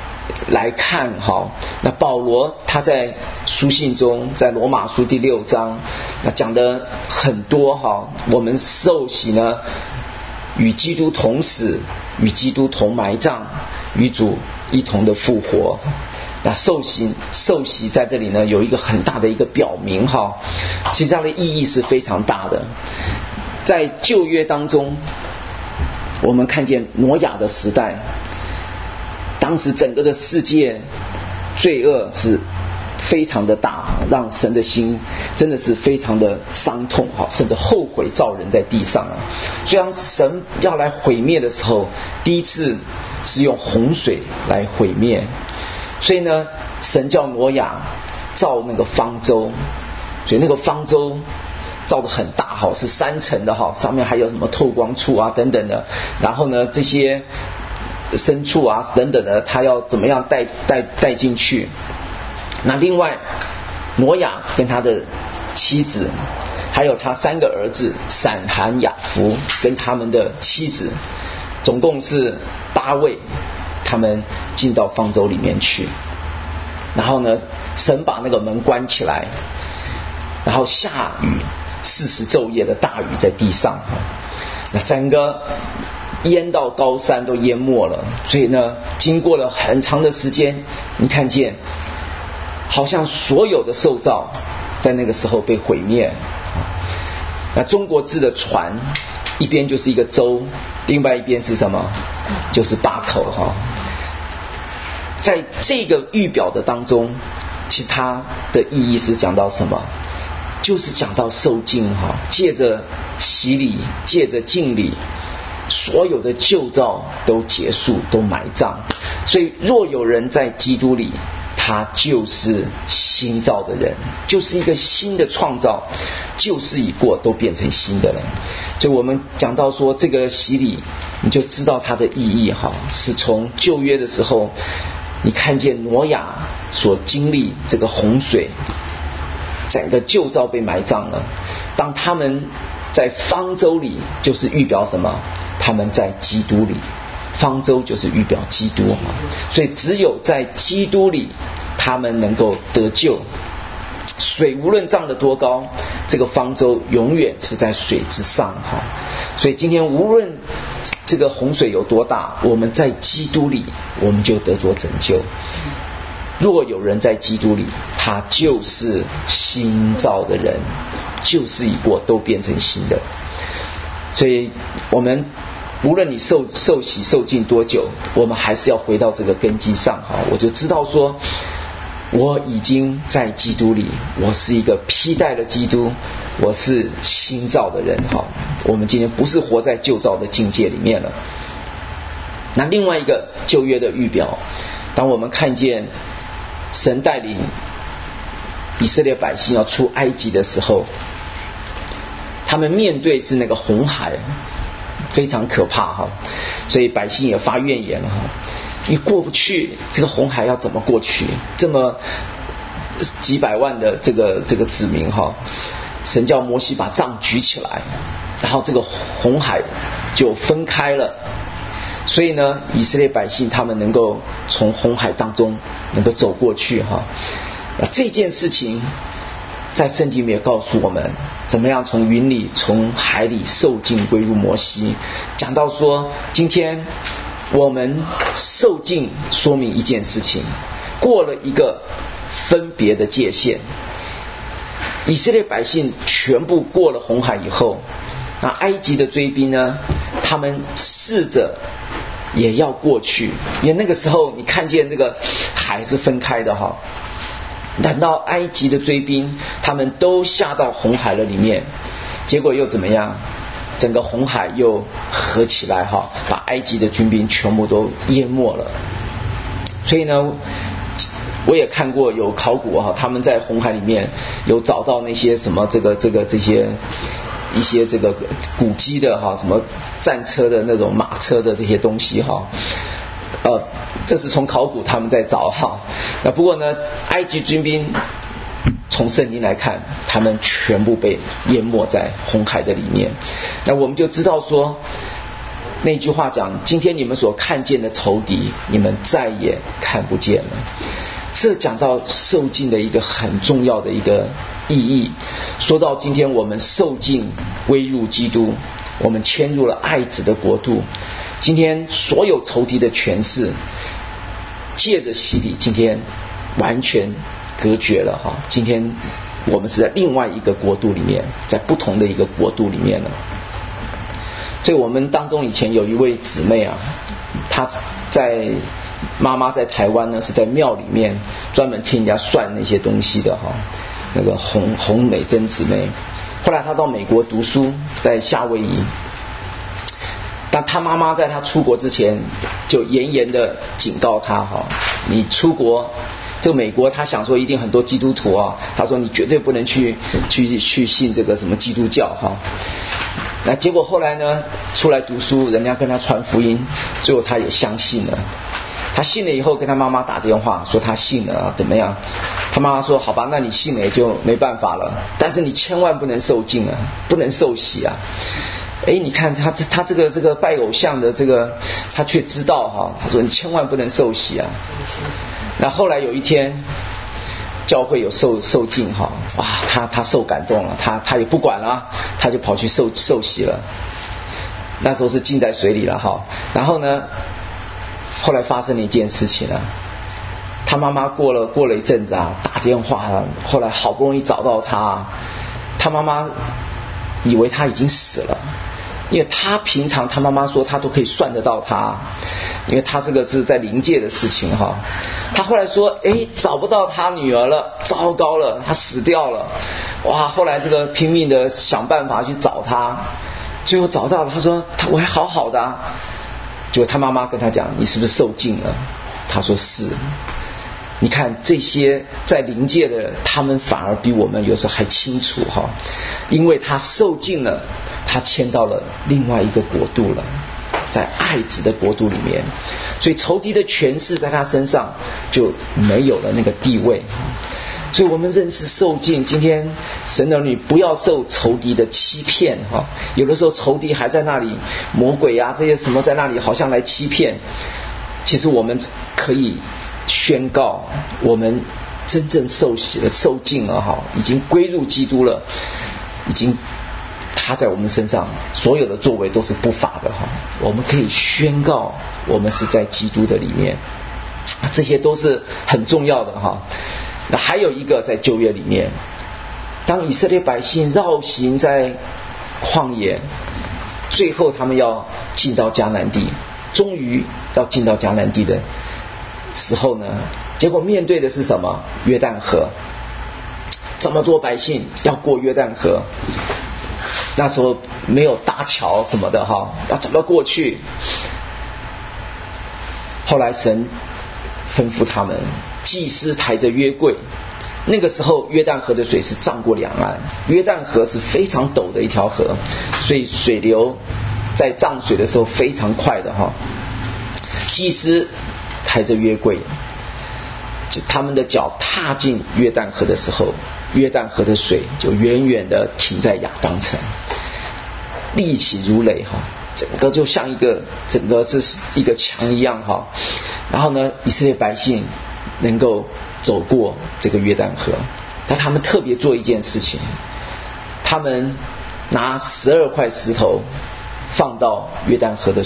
S1: 来看哈，那保罗他在书信中，在罗马书第6章，那讲的很多哈，我们受洗呢，与基督同死，与基督同埋葬，与主一同的复活。那受洗在这里呢，有一个很大的一个表明哈，其实它的意义是非常大的。在旧约当中，我们看见挪亚的时代，当时整个的世界罪恶是非常的大，让神的心真的是非常的伤痛，甚至后悔造人在地上啊。虽然神要来毁灭的时候，第一次是用洪水来毁灭，所以呢，神叫挪亚造那个方舟，所以那个方舟造得很大，是3层的，上面还有什么透光处啊等等的，然后呢这些牲畜啊等等的，他要怎么样带进去。那另外挪亚跟他的妻子还有他3个儿子闪含雅弗跟他们的妻子，总共是8位，他们进到方舟里面去。然后呢，神把那个门关起来，然后下雨40昼夜的大雨在地上，那整个淹到高山都淹没了。所以呢，经过了很长的时间，你看见好像所有的受造在那个时候被毁灭。那中国字的船，一边就是一个舟，另外一边是什么？就是8口哈。在这个预表的当中，其实它的意义是讲到什么？就是讲到受浸哈，借着洗礼，借着浸礼，所有的旧造都结束，都埋葬。所以若有人在基督里，他就是新造的人，就是一个新的创造，旧事已过，都变成新的人。所以我们讲到说这个洗礼，你就知道它的意义哈，是从旧约的时候，你看见挪亚所经历这个洪水，整个旧造被埋葬了。当他们在方舟里，就是预表什么？他们在基督里。方舟就是预表基督，所以只有在基督里，他们能够得救。水无论涨得多高，这个方舟永远是在水之上哈。所以今天无论这个洪水有多大，我们在基督里，我们就得着拯救。若有人在基督里，他就是新造的人，旧事已过，都变成新的。所以我们无论你受洗受浸多久，我们还是要回到这个根基上哈。我就知道说，我已经在基督里，我是一个披戴了基督，我是新造的人哈。我们今天不是活在旧造的境界里面了。那另外一个旧约的预表，当我们看见神带领以色列百姓要出埃及的时候，他们面对是那个红海，非常可怕哈，所以百姓也发怨言哈，你过不去，这个红海要怎么过去？这么几百万的这个子民哈，神叫摩西把杖举起来，然后这个红海就分开了。所以呢，以色列百姓他们能够从红海当中能够走过去哈。这件事情在圣经里面也告诉我们，怎么样从云里从海里受浸归入摩西。讲到说，今天我们受浸说明一件事情，过了一个分别的界限。以色列百姓全部过了红海以后，那埃及的追兵呢，他们试着也要过去，因为那个时候你看见这个海是分开的哈。难道埃及的追兵他们都下到红海了里面，结果又怎么样？整个红海又合起来哈，把埃及的军兵全部都淹没了。所以呢，我也看过有考古哈，他们在红海里面有找到那些什么这些一些这个古迹的哈，什么战车的那种马车的这些东西哈。这是从考古他们在找哈。那不过呢，埃及军兵从圣经来看，他们全部被淹没在红海的里面。那我们就知道说， 那句话讲，今天你们所看见的仇敌，你们再也看不见了。这讲到受尽的一个很重要的一个意义。说到今天我们受尽归入基督，我们迁入了爱子的国度，今天所有仇敌的权势借着洗礼，今天完全隔绝了哈。今天我们是在另外一个国度里面，在不同的一个国度里面了。所以我们当中以前有一位姊妹啊，她妈妈在台湾呢，是在庙里面专门替人家算那些东西的哈，那个洪美珍姊妹。后来她到美国读书，在夏威夷，但她妈妈在她出国之前就严严的警告她哈，你出国这个美国，她想说一定很多基督徒啊，她说你绝对不能去信这个什么基督教哈。那结果后来呢，出来读书，人家跟他传福音，最后他也相信了。他信了以后，跟他妈妈打电话说他信了啊，怎么样？他妈妈说好吧，那你信了也就没办法了，但是你千万不能受尽啊，不能受洗啊。你看他这个拜偶像的这个，他却知道哈，他说你千万不能受洗啊。那后来有一天，教会有受尽哈，哇，他受感动了，他也不管了，他就跑去受洗了。那时候是浸在水里了哈。然后呢，后来发生了一件事情啊，他妈妈过了一阵子啊，打电话啊，后来好不容易找到他妈妈以为他已经死了。因为他平常他妈妈说他都可以算得到他，因为他这个是在灵界的事情哈。他后来说找不到他女儿了，糟糕了，他死掉了。哇，后来这个拼命的想办法去找他，最后找到了，他说我还好好的啊。结果他妈妈跟他讲，你是不是受尽了？他说是。你看这些在灵界的，他们反而比我们有时候还清楚哈，因为他受尽了，他迁到了另外一个国度了，在爱子的国度里面，所以仇敌的权势在他身上就没有了那个地位。所以我们认识受尽，今天神儿女不要受仇敌的欺骗哈，有的时候仇敌还在那里，魔鬼啊这些什么在那里好像来欺骗，其实我们可以宣告，我们真正受洗了，受尽了哈，已经归入基督了，已经他在我们身上所有的作为都是不法的哈。我们可以宣告，我们是在基督的里面，这些都是很重要的哈。那还有一个在旧约里面，当以色列百姓绕行在旷野，最后他们要进到迦南地，终于要进到迦南地的时候呢，结果面对的是什么？约旦河。这么多百姓要过约旦河，那时候没有大桥什么的哈，要怎么过去？后来神吩咐他们，祭司抬着约柜。那个时候约旦河的水是涨过两岸，约旦河是非常陡的一条河，所以水流在涨水的时候非常快的哈。祭司抬着约柜，他们的脚踏进约旦河的时候，约旦河的水就远远的停在亚当城，立起如垒哈，整个就像整个是一个墙一样哈。然后呢，以色列百姓能够走过这个约旦河，但他们特别做一件事情，他们拿12块石头放到约旦河的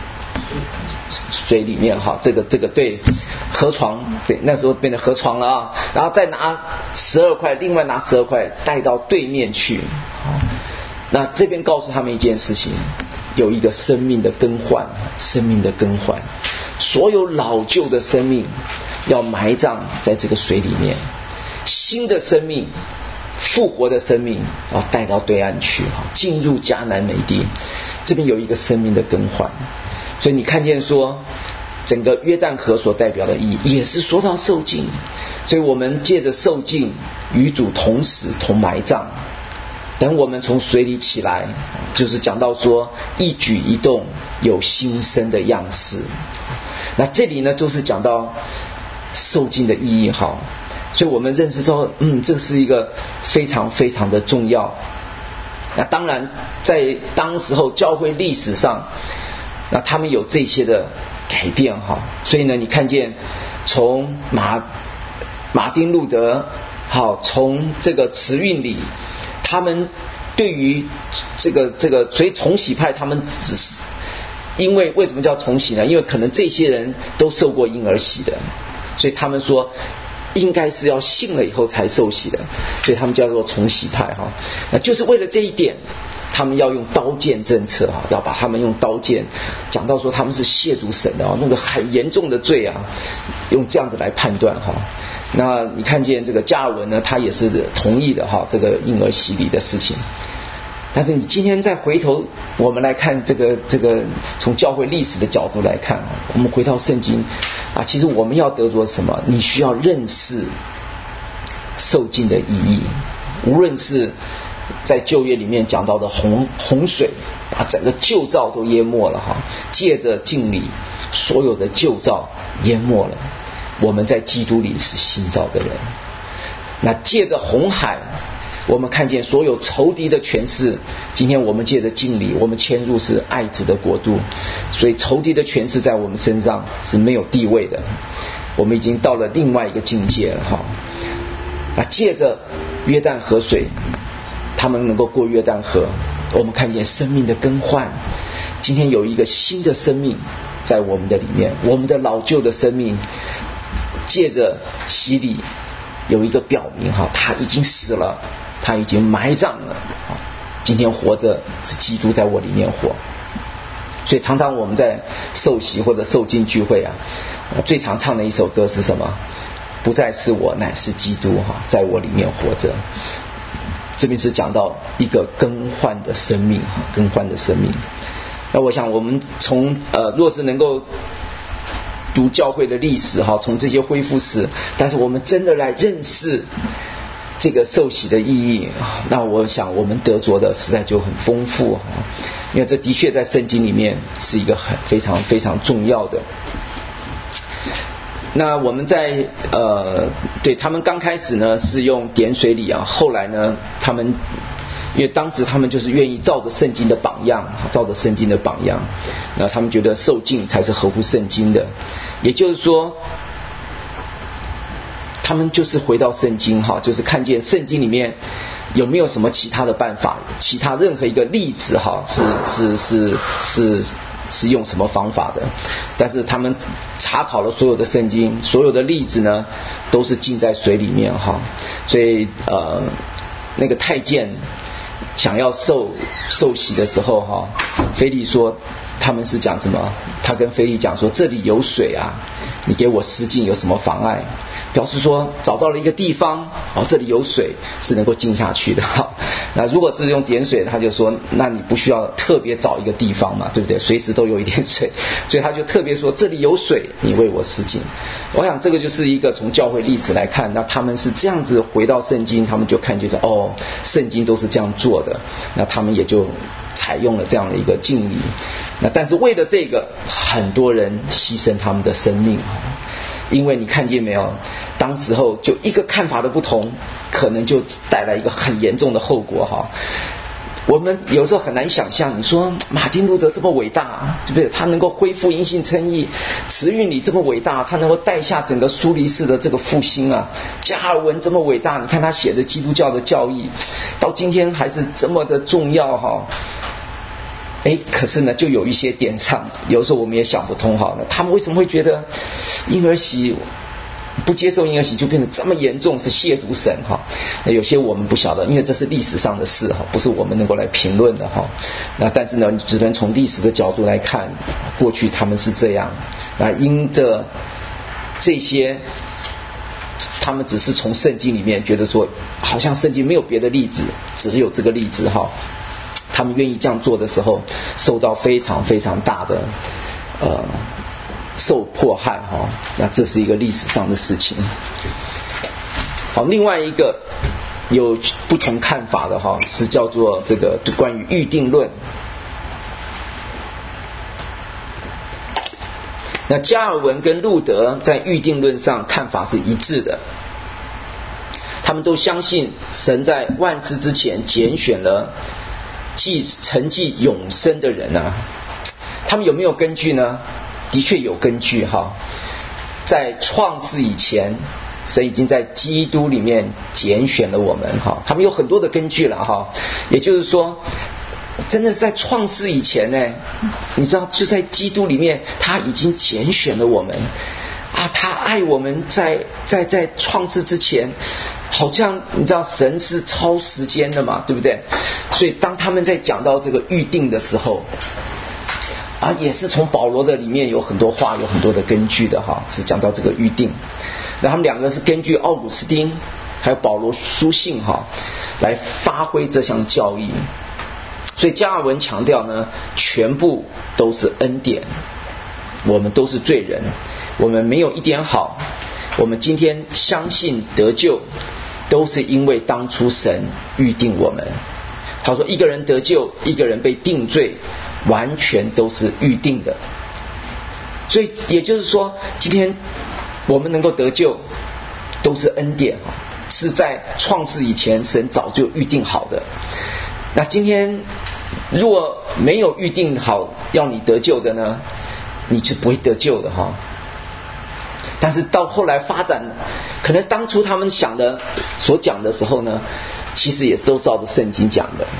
S1: 水里面哈，这个对河床，对，那时候变成河床了啊。然后再拿12块，另外拿12块带到对面去。那这边告诉他们一件事情，有一个生命的更换，生命的更换，所有老旧的生命要埋葬在这个水里面，新的生命，复活的生命要带到对岸去，进入迦南美地。这边有一个生命的更换。所以你看见说整个约旦河所代表的意义也是说到受尽，所以我们借着受尽与主同死同埋葬，等我们从水里起来，就是讲到说一举一动有新生的样式。那这里呢就是讲到受尽的意义哈，所以我们认识说这是一个非常非常的重要。那当然在当时候教会历史上那他们有这些的改变哈，所以呢，你看见从马丁路德好，从这个慈运里，他们对于这个，所以重洗派他们只是因为为什么叫重洗呢？因为可能这些人都受过婴儿洗的，所以他们说应该是要信了以后才受洗的，所以他们叫做重洗派哈。那就是为了这一点，他们要用刀剑政策哈，要把他们用刀剑讲到说他们是亵渎神的那个很严重的罪啊，用这样子来判断哈。那你看见这个加尔文呢，他也是同意的哈，这个婴儿洗礼的事情。但是你今天再回头我们来看这个从教会历史的角度来看，我们回到圣经啊，其实我们要得着什么？你需要认识受浸的意义，无论是在旧约里面讲到的洪水把整个旧造都淹没了哈，借着浸礼所有的旧造淹没了，我们在基督里是新造的人。那借着红海，我们看见所有仇敌的权势，今天我们借着浸礼，我们迁入是爱子的国度，所以仇敌的权势在我们身上是没有地位的，我们已经到了另外一个境界了哈。那借着约旦河水，他们能够过约旦河，我们看见生命的更换，今天有一个新的生命在我们的里面，我们的老旧的生命借着洗礼有一个表明哈，他已经死了，他已经埋葬了，今天活着是基督在我里面活。所以常常我们在受洗或者受浸聚会啊，最常唱的一首歌是什么？不再是我，乃是基督在我里面活着。这边是讲到一个更换的生命，更换的生命。那我想我们从若是能够读教会的历史从这些恢复史，但是我们真的来认识这个受洗的意义，那我想我们得着的实在就很丰富，因为这的确在圣经里面是一个非常非常重要的。那我们在对他们刚开始呢是用点水礼啊，后来呢他们因为当时他们就是愿意照着圣经的榜样，那他们觉得受浸才是合乎圣经的，也就是说他们就是回到圣经就是看见圣经里面有没有什么其他的办法，其他任何一个例子是用什么方法的。但是他们查考了所有的圣经，所有的例子呢都是浸在水里面所以那个太监想要受洗的时候腓力说他们是讲什么？他跟腓力讲说这里有水啊，你给我施浸有什么妨碍？表示说找到了一个地方这里有水是能够浸下去的那如果是用点水，他就说那你不需要特别找一个地方嘛，对不对？随时都有一点水，所以他就特别说这里有水，你为我施浸。我想这个就是一个从教会历史来看，那他们是这样子回到圣经，他们就看见圣经都是这样做的，那他们也就采用了这样的一个浸礼。那但是为了这个，很多人牺牲他们的生命，因为你看见没有，当时候就一个看法的不同，可能就带来一个很严重的后果我们有时候很难想象，你说马丁路德这么伟大，对不对？他能够恢复因信称义，慈运礼这么伟大，他能够带下整个苏黎世的这个复兴啊。加尔文这么伟大，你看他写的基督教的教义，到今天还是这么的重要可是呢，就有一些点上，有时候我们也想不通他们为什么会觉得婴儿洗不接受婴儿洗就变得这么严重，是亵渎神那有些我们不晓得，因为这是历史上的事不是我们能够来评论的那但是呢，只能从历史的角度来看，过去他们是这样。那因着这些，他们只是从圣经里面觉得说，好像圣经没有别的例子，只有这个例子他们愿意这样做的时候，受到非常非常大的受迫害那这是一个历史上的事情。另外一个有不同看法的是叫做这个关于预定论。那加尔文跟路德在预定论上看法是一致的，他们都相信神在万事之前拣选了承继永生的人他们有没有根据呢？的确有根据哈。在创世以前，神已经在基督里面拣选了我们哈。他们有很多的根据了哈。也就是说，真的是在创世以前呢，你知道就在基督里面，他已经拣选了我们啊。他爱我们在创世之前，好像你知道神是超时间的嘛，对不对？所以当他们在讲到这个预定的时候啊，也是从保罗的里面有很多话，有很多的根据的哈，是讲到这个预定。那他们两个是根据奥古斯丁还有保罗书信哈来发挥这项教义。所以加尔文强调呢，全部都是恩典，我们都是罪人，我们没有一点好，我们今天相信得救，都是因为当初神预定我们。他说一个人得救，一个人被定罪，完全都是预定的。所以也就是说，今天我们能够得救都是恩典，是在创世以前神早就预定好的。那今天如果没有预定好要你得救的呢，你就不会得救的哈。但是到后来发展，可能当初他们想的所讲的时候呢，其实也都照着圣经讲的，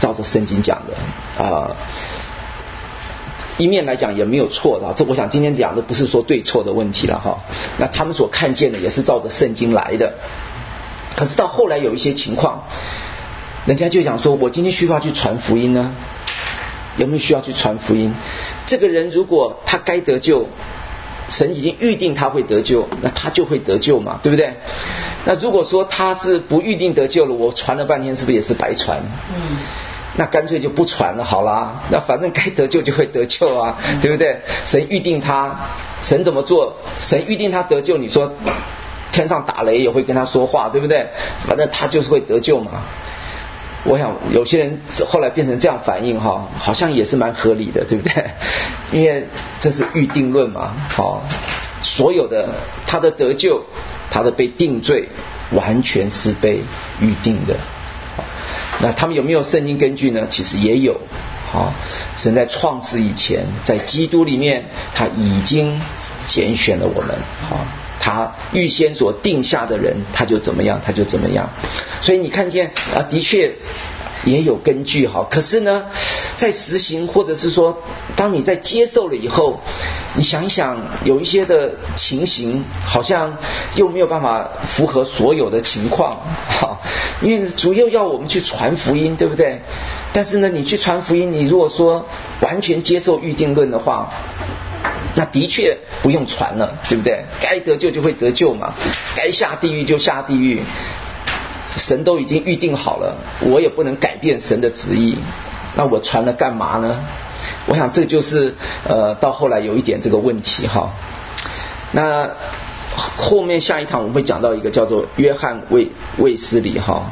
S1: 一面来讲也没有错的。这我想今天讲的不是说对错的问题了哈。那他们所看见的也是照着圣经来的。可是到后来有一些情况，人家就讲说，我今天需要去传福音呢？有没有需要去传福音？这个人如果他该得救，神已经预定他会得救，那他就会得救嘛，对不对？那如果说他是不预定得救了，我传了半天是不是也是白传？那干脆就不传了好啦，那反正该得救就会得救啊，对不对？神预定他，神怎么做？神预定他得救，你说天上打雷也会跟他说话，对不对？反正他就是会得救嘛。我想有些人后来变成这样反应哈，好像也是蛮合理的，对不对？因为这是预定论嘛，所有的他的得救，他的被定罪，完全是被预定的。那他们有没有圣经根据呢？其实也有。神在创世以前，在基督里面，他已经拣选了我们。他预先所定下的人，他就怎么样，他就怎么样。所以你看见的确也有根据哈。可是呢，在实行或者是说，当你在接受了以后，你想一想，有一些的情形好像又没有办法符合所有的情况哈。因为主又要我们去传福音，对不对？但是呢，你去传福音，你如果说完全接受预定论的话，那的确不用传了，对不对？该得救就会得救嘛，该下地狱就下地狱，神都已经预定好了，我也不能改变神的旨意，那我传了干嘛呢？我想这就是到后来有一点这个问题哈。那后面下一堂我们会讲到一个叫做约翰卫斯理哈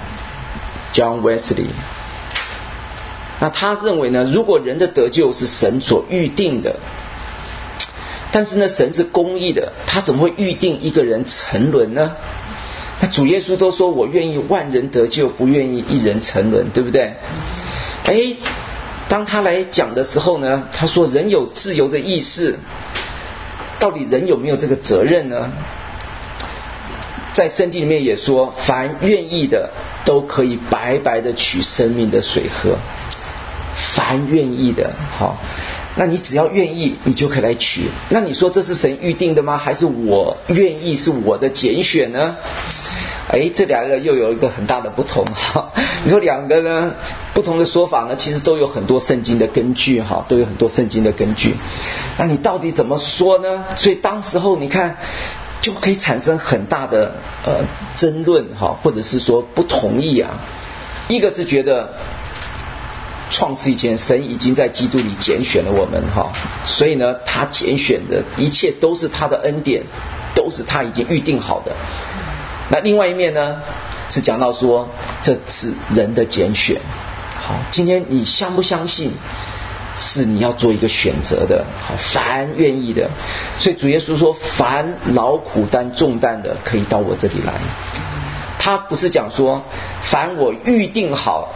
S1: ，John Wesley。那他认为呢，如果人的得救是神所预定的，但是呢，神是公义的，他怎么会预定一个人沉沦呢？那主耶稣都说我愿意万人得救，不愿意一人沉沦，对不对？当他来讲的时候呢，他说人有自由的意识，到底人有没有这个责任呢？在圣经里面也说，凡愿意的都可以白白的取生命的水喝，凡愿意的，好。那你只要愿意，你就可以来取。那你说这是神预定的吗？还是我愿意是我的拣选呢？这两个又有一个很大的不同哈。你说两个呢不同的说法呢，其实都有很多圣经的根据哈，都有很多圣经的根据。那你到底怎么说呢？所以当时候你看就可以产生很大的争论哈，或者是说不同意啊。一个是觉得创世以前神已经在基督里拣选了我们哈，所以呢他拣选的一切都是他的恩典，都是他已经预定好的。那另外一面呢是讲到说这是人的拣选。好，今天你相不相信是你要做一个选择的，好，凡愿意的。所以主耶稣说凡劳苦担重担的可以到我这里来。他不是讲说凡我预定好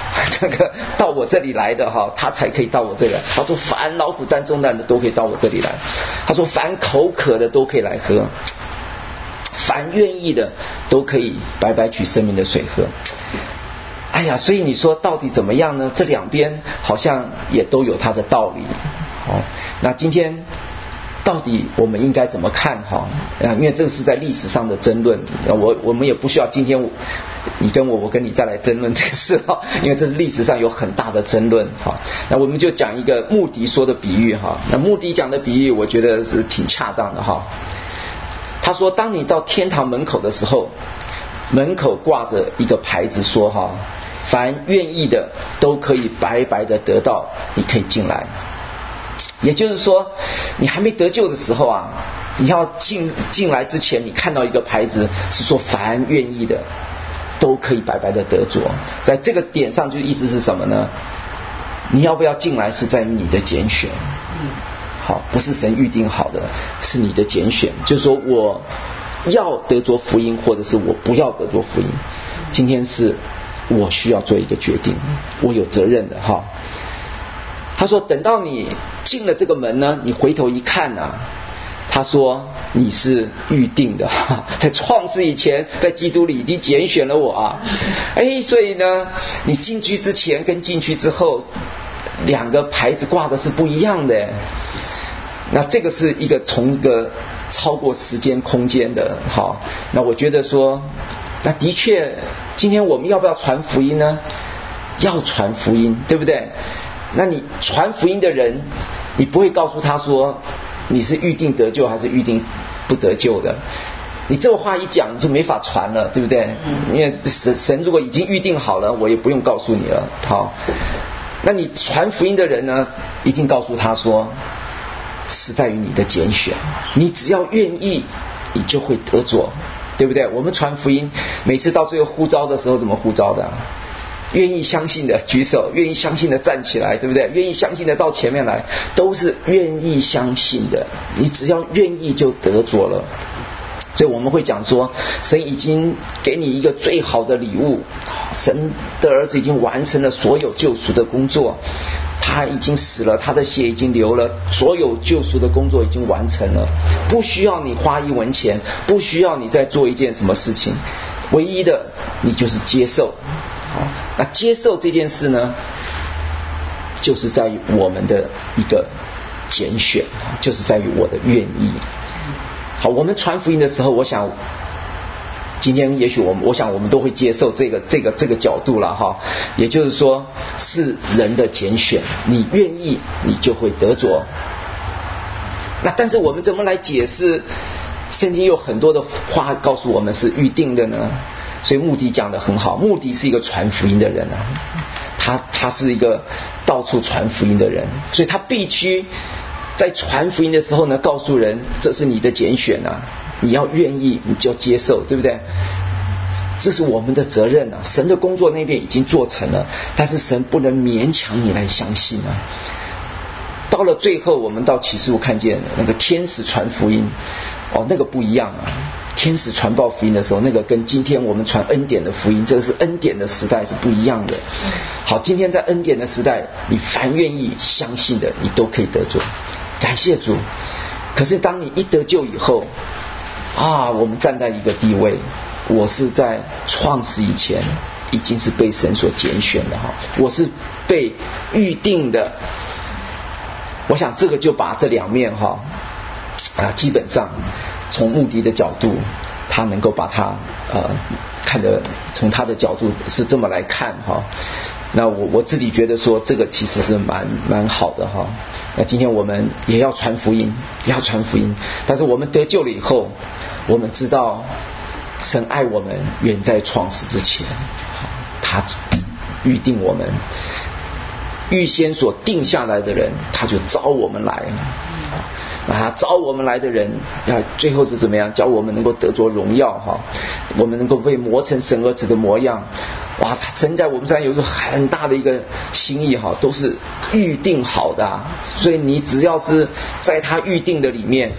S1: 这个到我这里来的哈，他才可以到我这里来。他说凡劳苦担重担的都可以到我这里来。他说凡口渴的都可以来喝，凡愿意的都可以白白取生命的水喝。哎呀，所以你说到底怎么样呢？这两边好像也都有它的道理。那今天到底我们应该怎么看哈？因为这是在历史上的争论，我们也不需要今天你跟我跟你再来争论这个事哈，因为这是历史上有很大的争论哈。那我们就讲一个穆迪说的比喻哈。那穆迪讲的比喻，我觉得是挺恰当的哈。他说，当你到天堂门口的时候，门口挂着一个牌子说哈，凡愿意的都可以白白的得到，你可以进来。也就是说，你还没得救的时候啊，你要进来之前，你看到一个牌子是说凡愿意的都可以白白的得着。在这个点上，就意思是什么呢？你要不要进来是在于你的拣选。好，不是神预定好的，是你的拣选。就是说我要得着福音，或者是我不要得着福音。今天是我需要做一个决定，我有责任的哈。他说等到你进了这个门呢，你回头一看啊，他说你是预定的，在创世以前，在基督里已经拣选了我啊。所以呢，你进去之前跟进去之后，两个牌子挂的是不一样的。那这个是一个从一个超过时间空间的。好，那我觉得说，那的确今天我们要不要传福音呢？要传福音，对不对？那你传福音的人，你不会告诉他说你是预定得救还是预定不得救的。你这话一讲你就没法传了，对不对？因为神如果已经预定好了，我也不用告诉你了。好，那你传福音的人呢，一定告诉他说是在于你的拣选，你只要愿意你就会得着，对不对？我们传福音每次到最后呼召的时候怎么呼召的？愿意相信的举手，愿意相信的站起来，对不对？愿意相信的到前面来，都是愿意相信的。你只要愿意就得着了。所以我们会讲说，神已经给你一个最好的礼物，神的儿子已经完成了所有救赎的工作，他已经死了，他的血已经流了，所有救赎的工作已经完成了，不需要你花一文钱，不需要你再做一件什么事情，唯一的你就是接受。那接受这件事呢，就是在于我们的一个拣选，就是在于我的愿意。好，我们传福音的时候，我想今天也许我想我们都会接受这个角度了哈。也就是说，是人的拣选，你愿意你就会得着。那但是我们怎么来解释圣经有很多的话告诉我们是预定的呢？所以穆迪讲得很好，穆迪是一个传福音的人啊，他是一个到处传福音的人，所以他必须在传福音的时候呢，告诉人这是你的拣选啊，你要愿意你就接受，对不对？这是我们的责任啊，神的工作那边已经做成了，但是神不能勉强你来相信啊。到了最后，我们到启示录看见那个天使传福音，那个不一样啊。天使传报福音的时候，那个跟今天我们传恩典的福音，这个是恩典的时代是不一样的。好，今天在恩典的时代，你凡愿意相信的，你都可以得救，感谢主。可是当你一得救以后啊，我们站在一个地位，我是在创世以前已经是被神所拣选的哈，我是被预定的。我想这个就把这两面哈基本上从穆迪的角度，他能够把它看得从他的角度是这么来看哈。那我自己觉得说这个其实是蛮好的哈。那今天我们也要传福音，但是我们得救了以后，我们知道神爱我们远在创世之前，他预定我们，预先所定下来的人，他就招我们来。那他招我们来的人，最后是怎么样？叫我们能够得着荣耀哈，我们能够被磨成神儿子的模样。哇，他神在我们身上有一个很大的一个心意哈，都是预定好的所以你只要是在他预定的里面，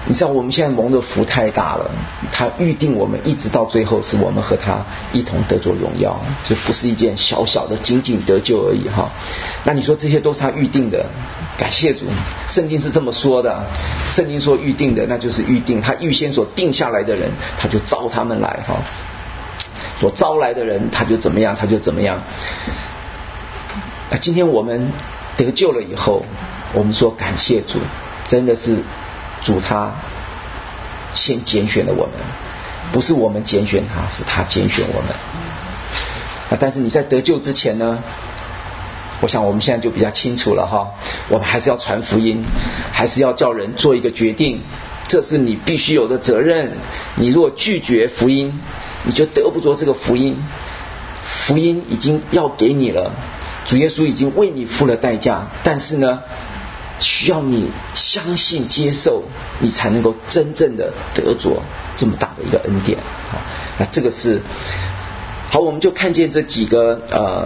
S1: 你知道我们现在蒙的福太大了，他预定我们一直到最后是我们和他一同得着荣耀，这不是一件小小的仅仅得救而已哈。那你说这些都是他预定的，感谢主，圣经是这么说的，圣经说预定的那就是预定，他预先所定下来的人他就招他们来哈，所招来的人他就怎么样他就怎么样。那今天我们得救了以后，我们说感谢主，真的是主他先拣选了我们，不是我们拣选他，是他拣选我们。但是你在得救之前呢，我想我们现在就比较清楚了哈，我们还是要传福音，还是要叫人做一个决定，这是你必须有的责任。你如果拒绝福音，你就得不着这个福音，福音已经要给你了，主耶稣已经为你付了代价，但是呢需要你相信接受，你才能够真正的得着这么大的一个恩典。那这个是好，我们就看见这几个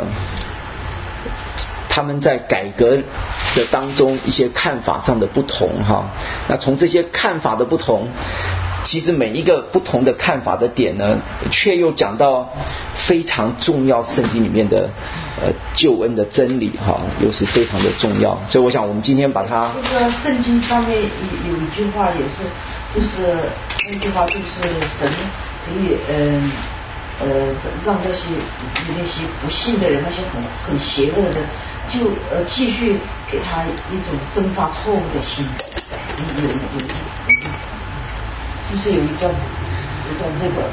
S1: 他们在改革的当中一些看法上的不同哈。那从这些看法的不同，其实每一个不同的看法的点呢，却又讲到非常重要圣经里面的救恩的真理哈，又是非常的重要。所以我想我们今天把它
S2: 这个圣经上面有一句话也是，就是那句话就是神可以让那些不信的人，那些很邪恶的人，就继续给他一种生发错误的心。是不是有一段这个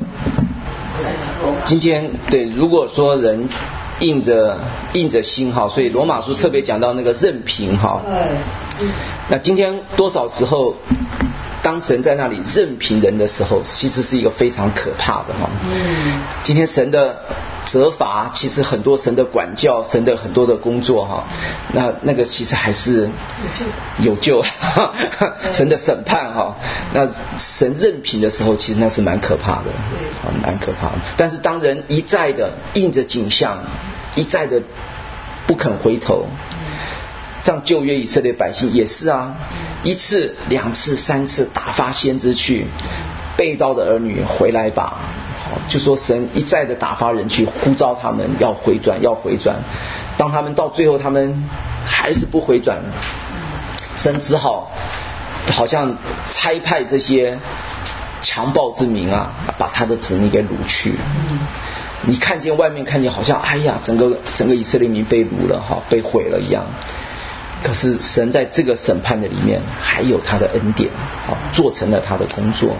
S1: 今天对，如果说人硬着心哈，所以罗马书特别讲到那个任凭哈。那今天多少时候，当神在那里任凭人的时候，其实是一个非常可怕的哈。今天神的责罚，其实很多神的管教，神的很多的工作哈，那个其实还是有救，神的审判哈，那神任凭的时候，其实那是蛮可怕的，蛮可怕的。但是当人一再的应着景象，一再的不肯回头，这样旧约以色列百姓也是啊，一次两次三次打发先知去，被盗的儿女回来吧，就说神一再的打发人去呼召他们要回转要回转，当他们到最后他们还是不回转，神只好像差派这些强暴之民啊，把他的子民给掳去。你看见外面看见好像哎呀整个以色列民被掳了哈，被毁了一样，可是神在这个审判的里面还有他的恩典，做成了他的工作。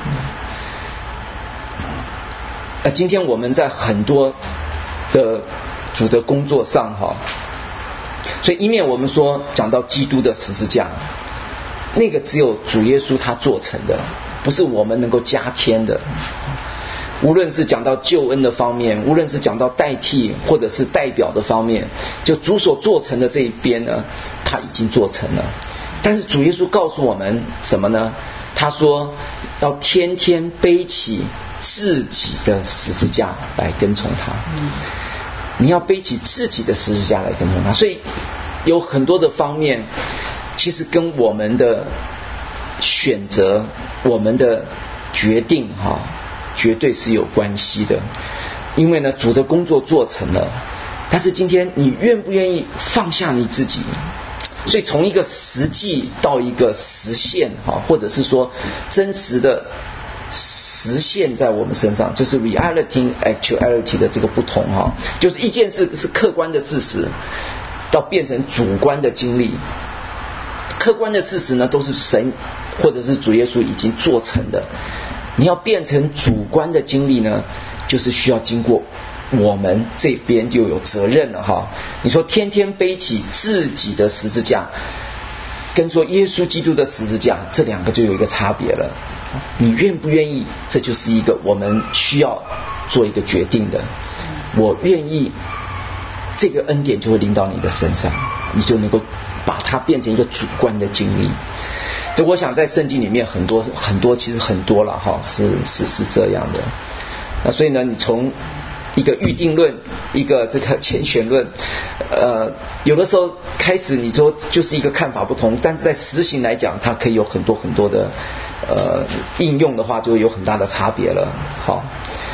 S1: 今天我们在很多的主的工作上哈，所以一面我们说讲到基督的十字架，那个只有主耶稣他做成的，不是我们能够加添的。无论是讲到救恩的方面，无论是讲到代替或者是代表的方面，就主所做成的这一边呢，他已经做成了。但是主耶稣告诉我们什么呢？他说要天天背起自己的十字架来跟从他。你要背起自己的十字架来跟从他。所以有很多的方面其实跟我们的选择，我们的决定哈，绝对是有关系的。因为呢主的工作做成了，但是今天你愿不愿意放下你自己？所以从一个实际到一个实现哈，或者是说真实的实现在我们身上，就是 reality actuality 的这个不同哈，就是一件事是客观的事实，到变成主观的经历。客观的事实呢都是神或者是主耶稣已经做成的，你要变成主观的经历呢，就是需要经过我们这边就有责任了哈。你说天天背起自己的十字架，跟说耶稣基督的十字架，这两个就有一个差别了。你愿不愿意？这就是一个我们需要做一个决定的。我愿意，这个恩典就会临到你的身上，你就能够把它变成一个主观的经历。这我想在圣经里面很多其实很多了哈，是这样的。那所以呢，你从一个预定论，一个这个前选论。有的时候开始你说就是一个看法不同，但是在实行来讲，它可以有很多很多的应用的话，就会有很大的差别了。好，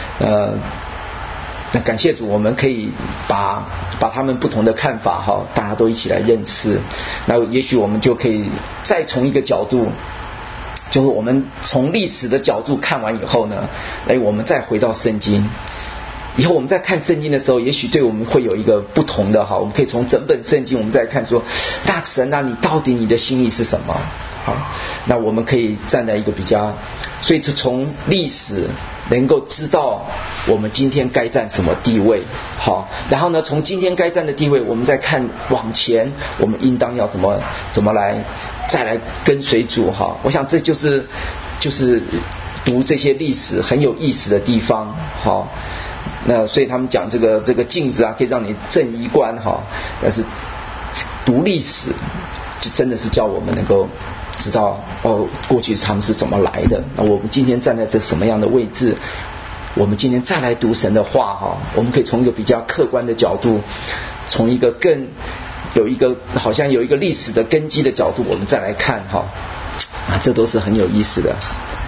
S1: 那感谢主，我们可以把他们不同的看法哈，大家都一起来认识。那也许我们就可以再从一个角度，就是我们从历史的角度看完以后呢，我们再回到圣经。以后我们在看圣经的时候，也许对我们会有一个不同的哈，我们可以从整本圣经我们再看说，大神啊，你到底你的心意是什么？好，那我们可以站在一个比较，所以就从历史能够知道我们今天该站什么地位。好，然后呢，从今天该站的地位，我们再看往前，我们应当要怎么来再来跟随主哈。我想这就是读这些历史很有意思的地方。好，那所以他们讲这个镜子啊，可以让你正衣冠哈。但是读历史，就真的是叫我们能够知道过去他们是怎么来的。那我们今天站在这什么样的位置？我们今天再来读神的话哈，我们可以从一个比较客观的角度，从一个更好像有一个历史的根基的角度，我们再来看哈。这都是很有意思的。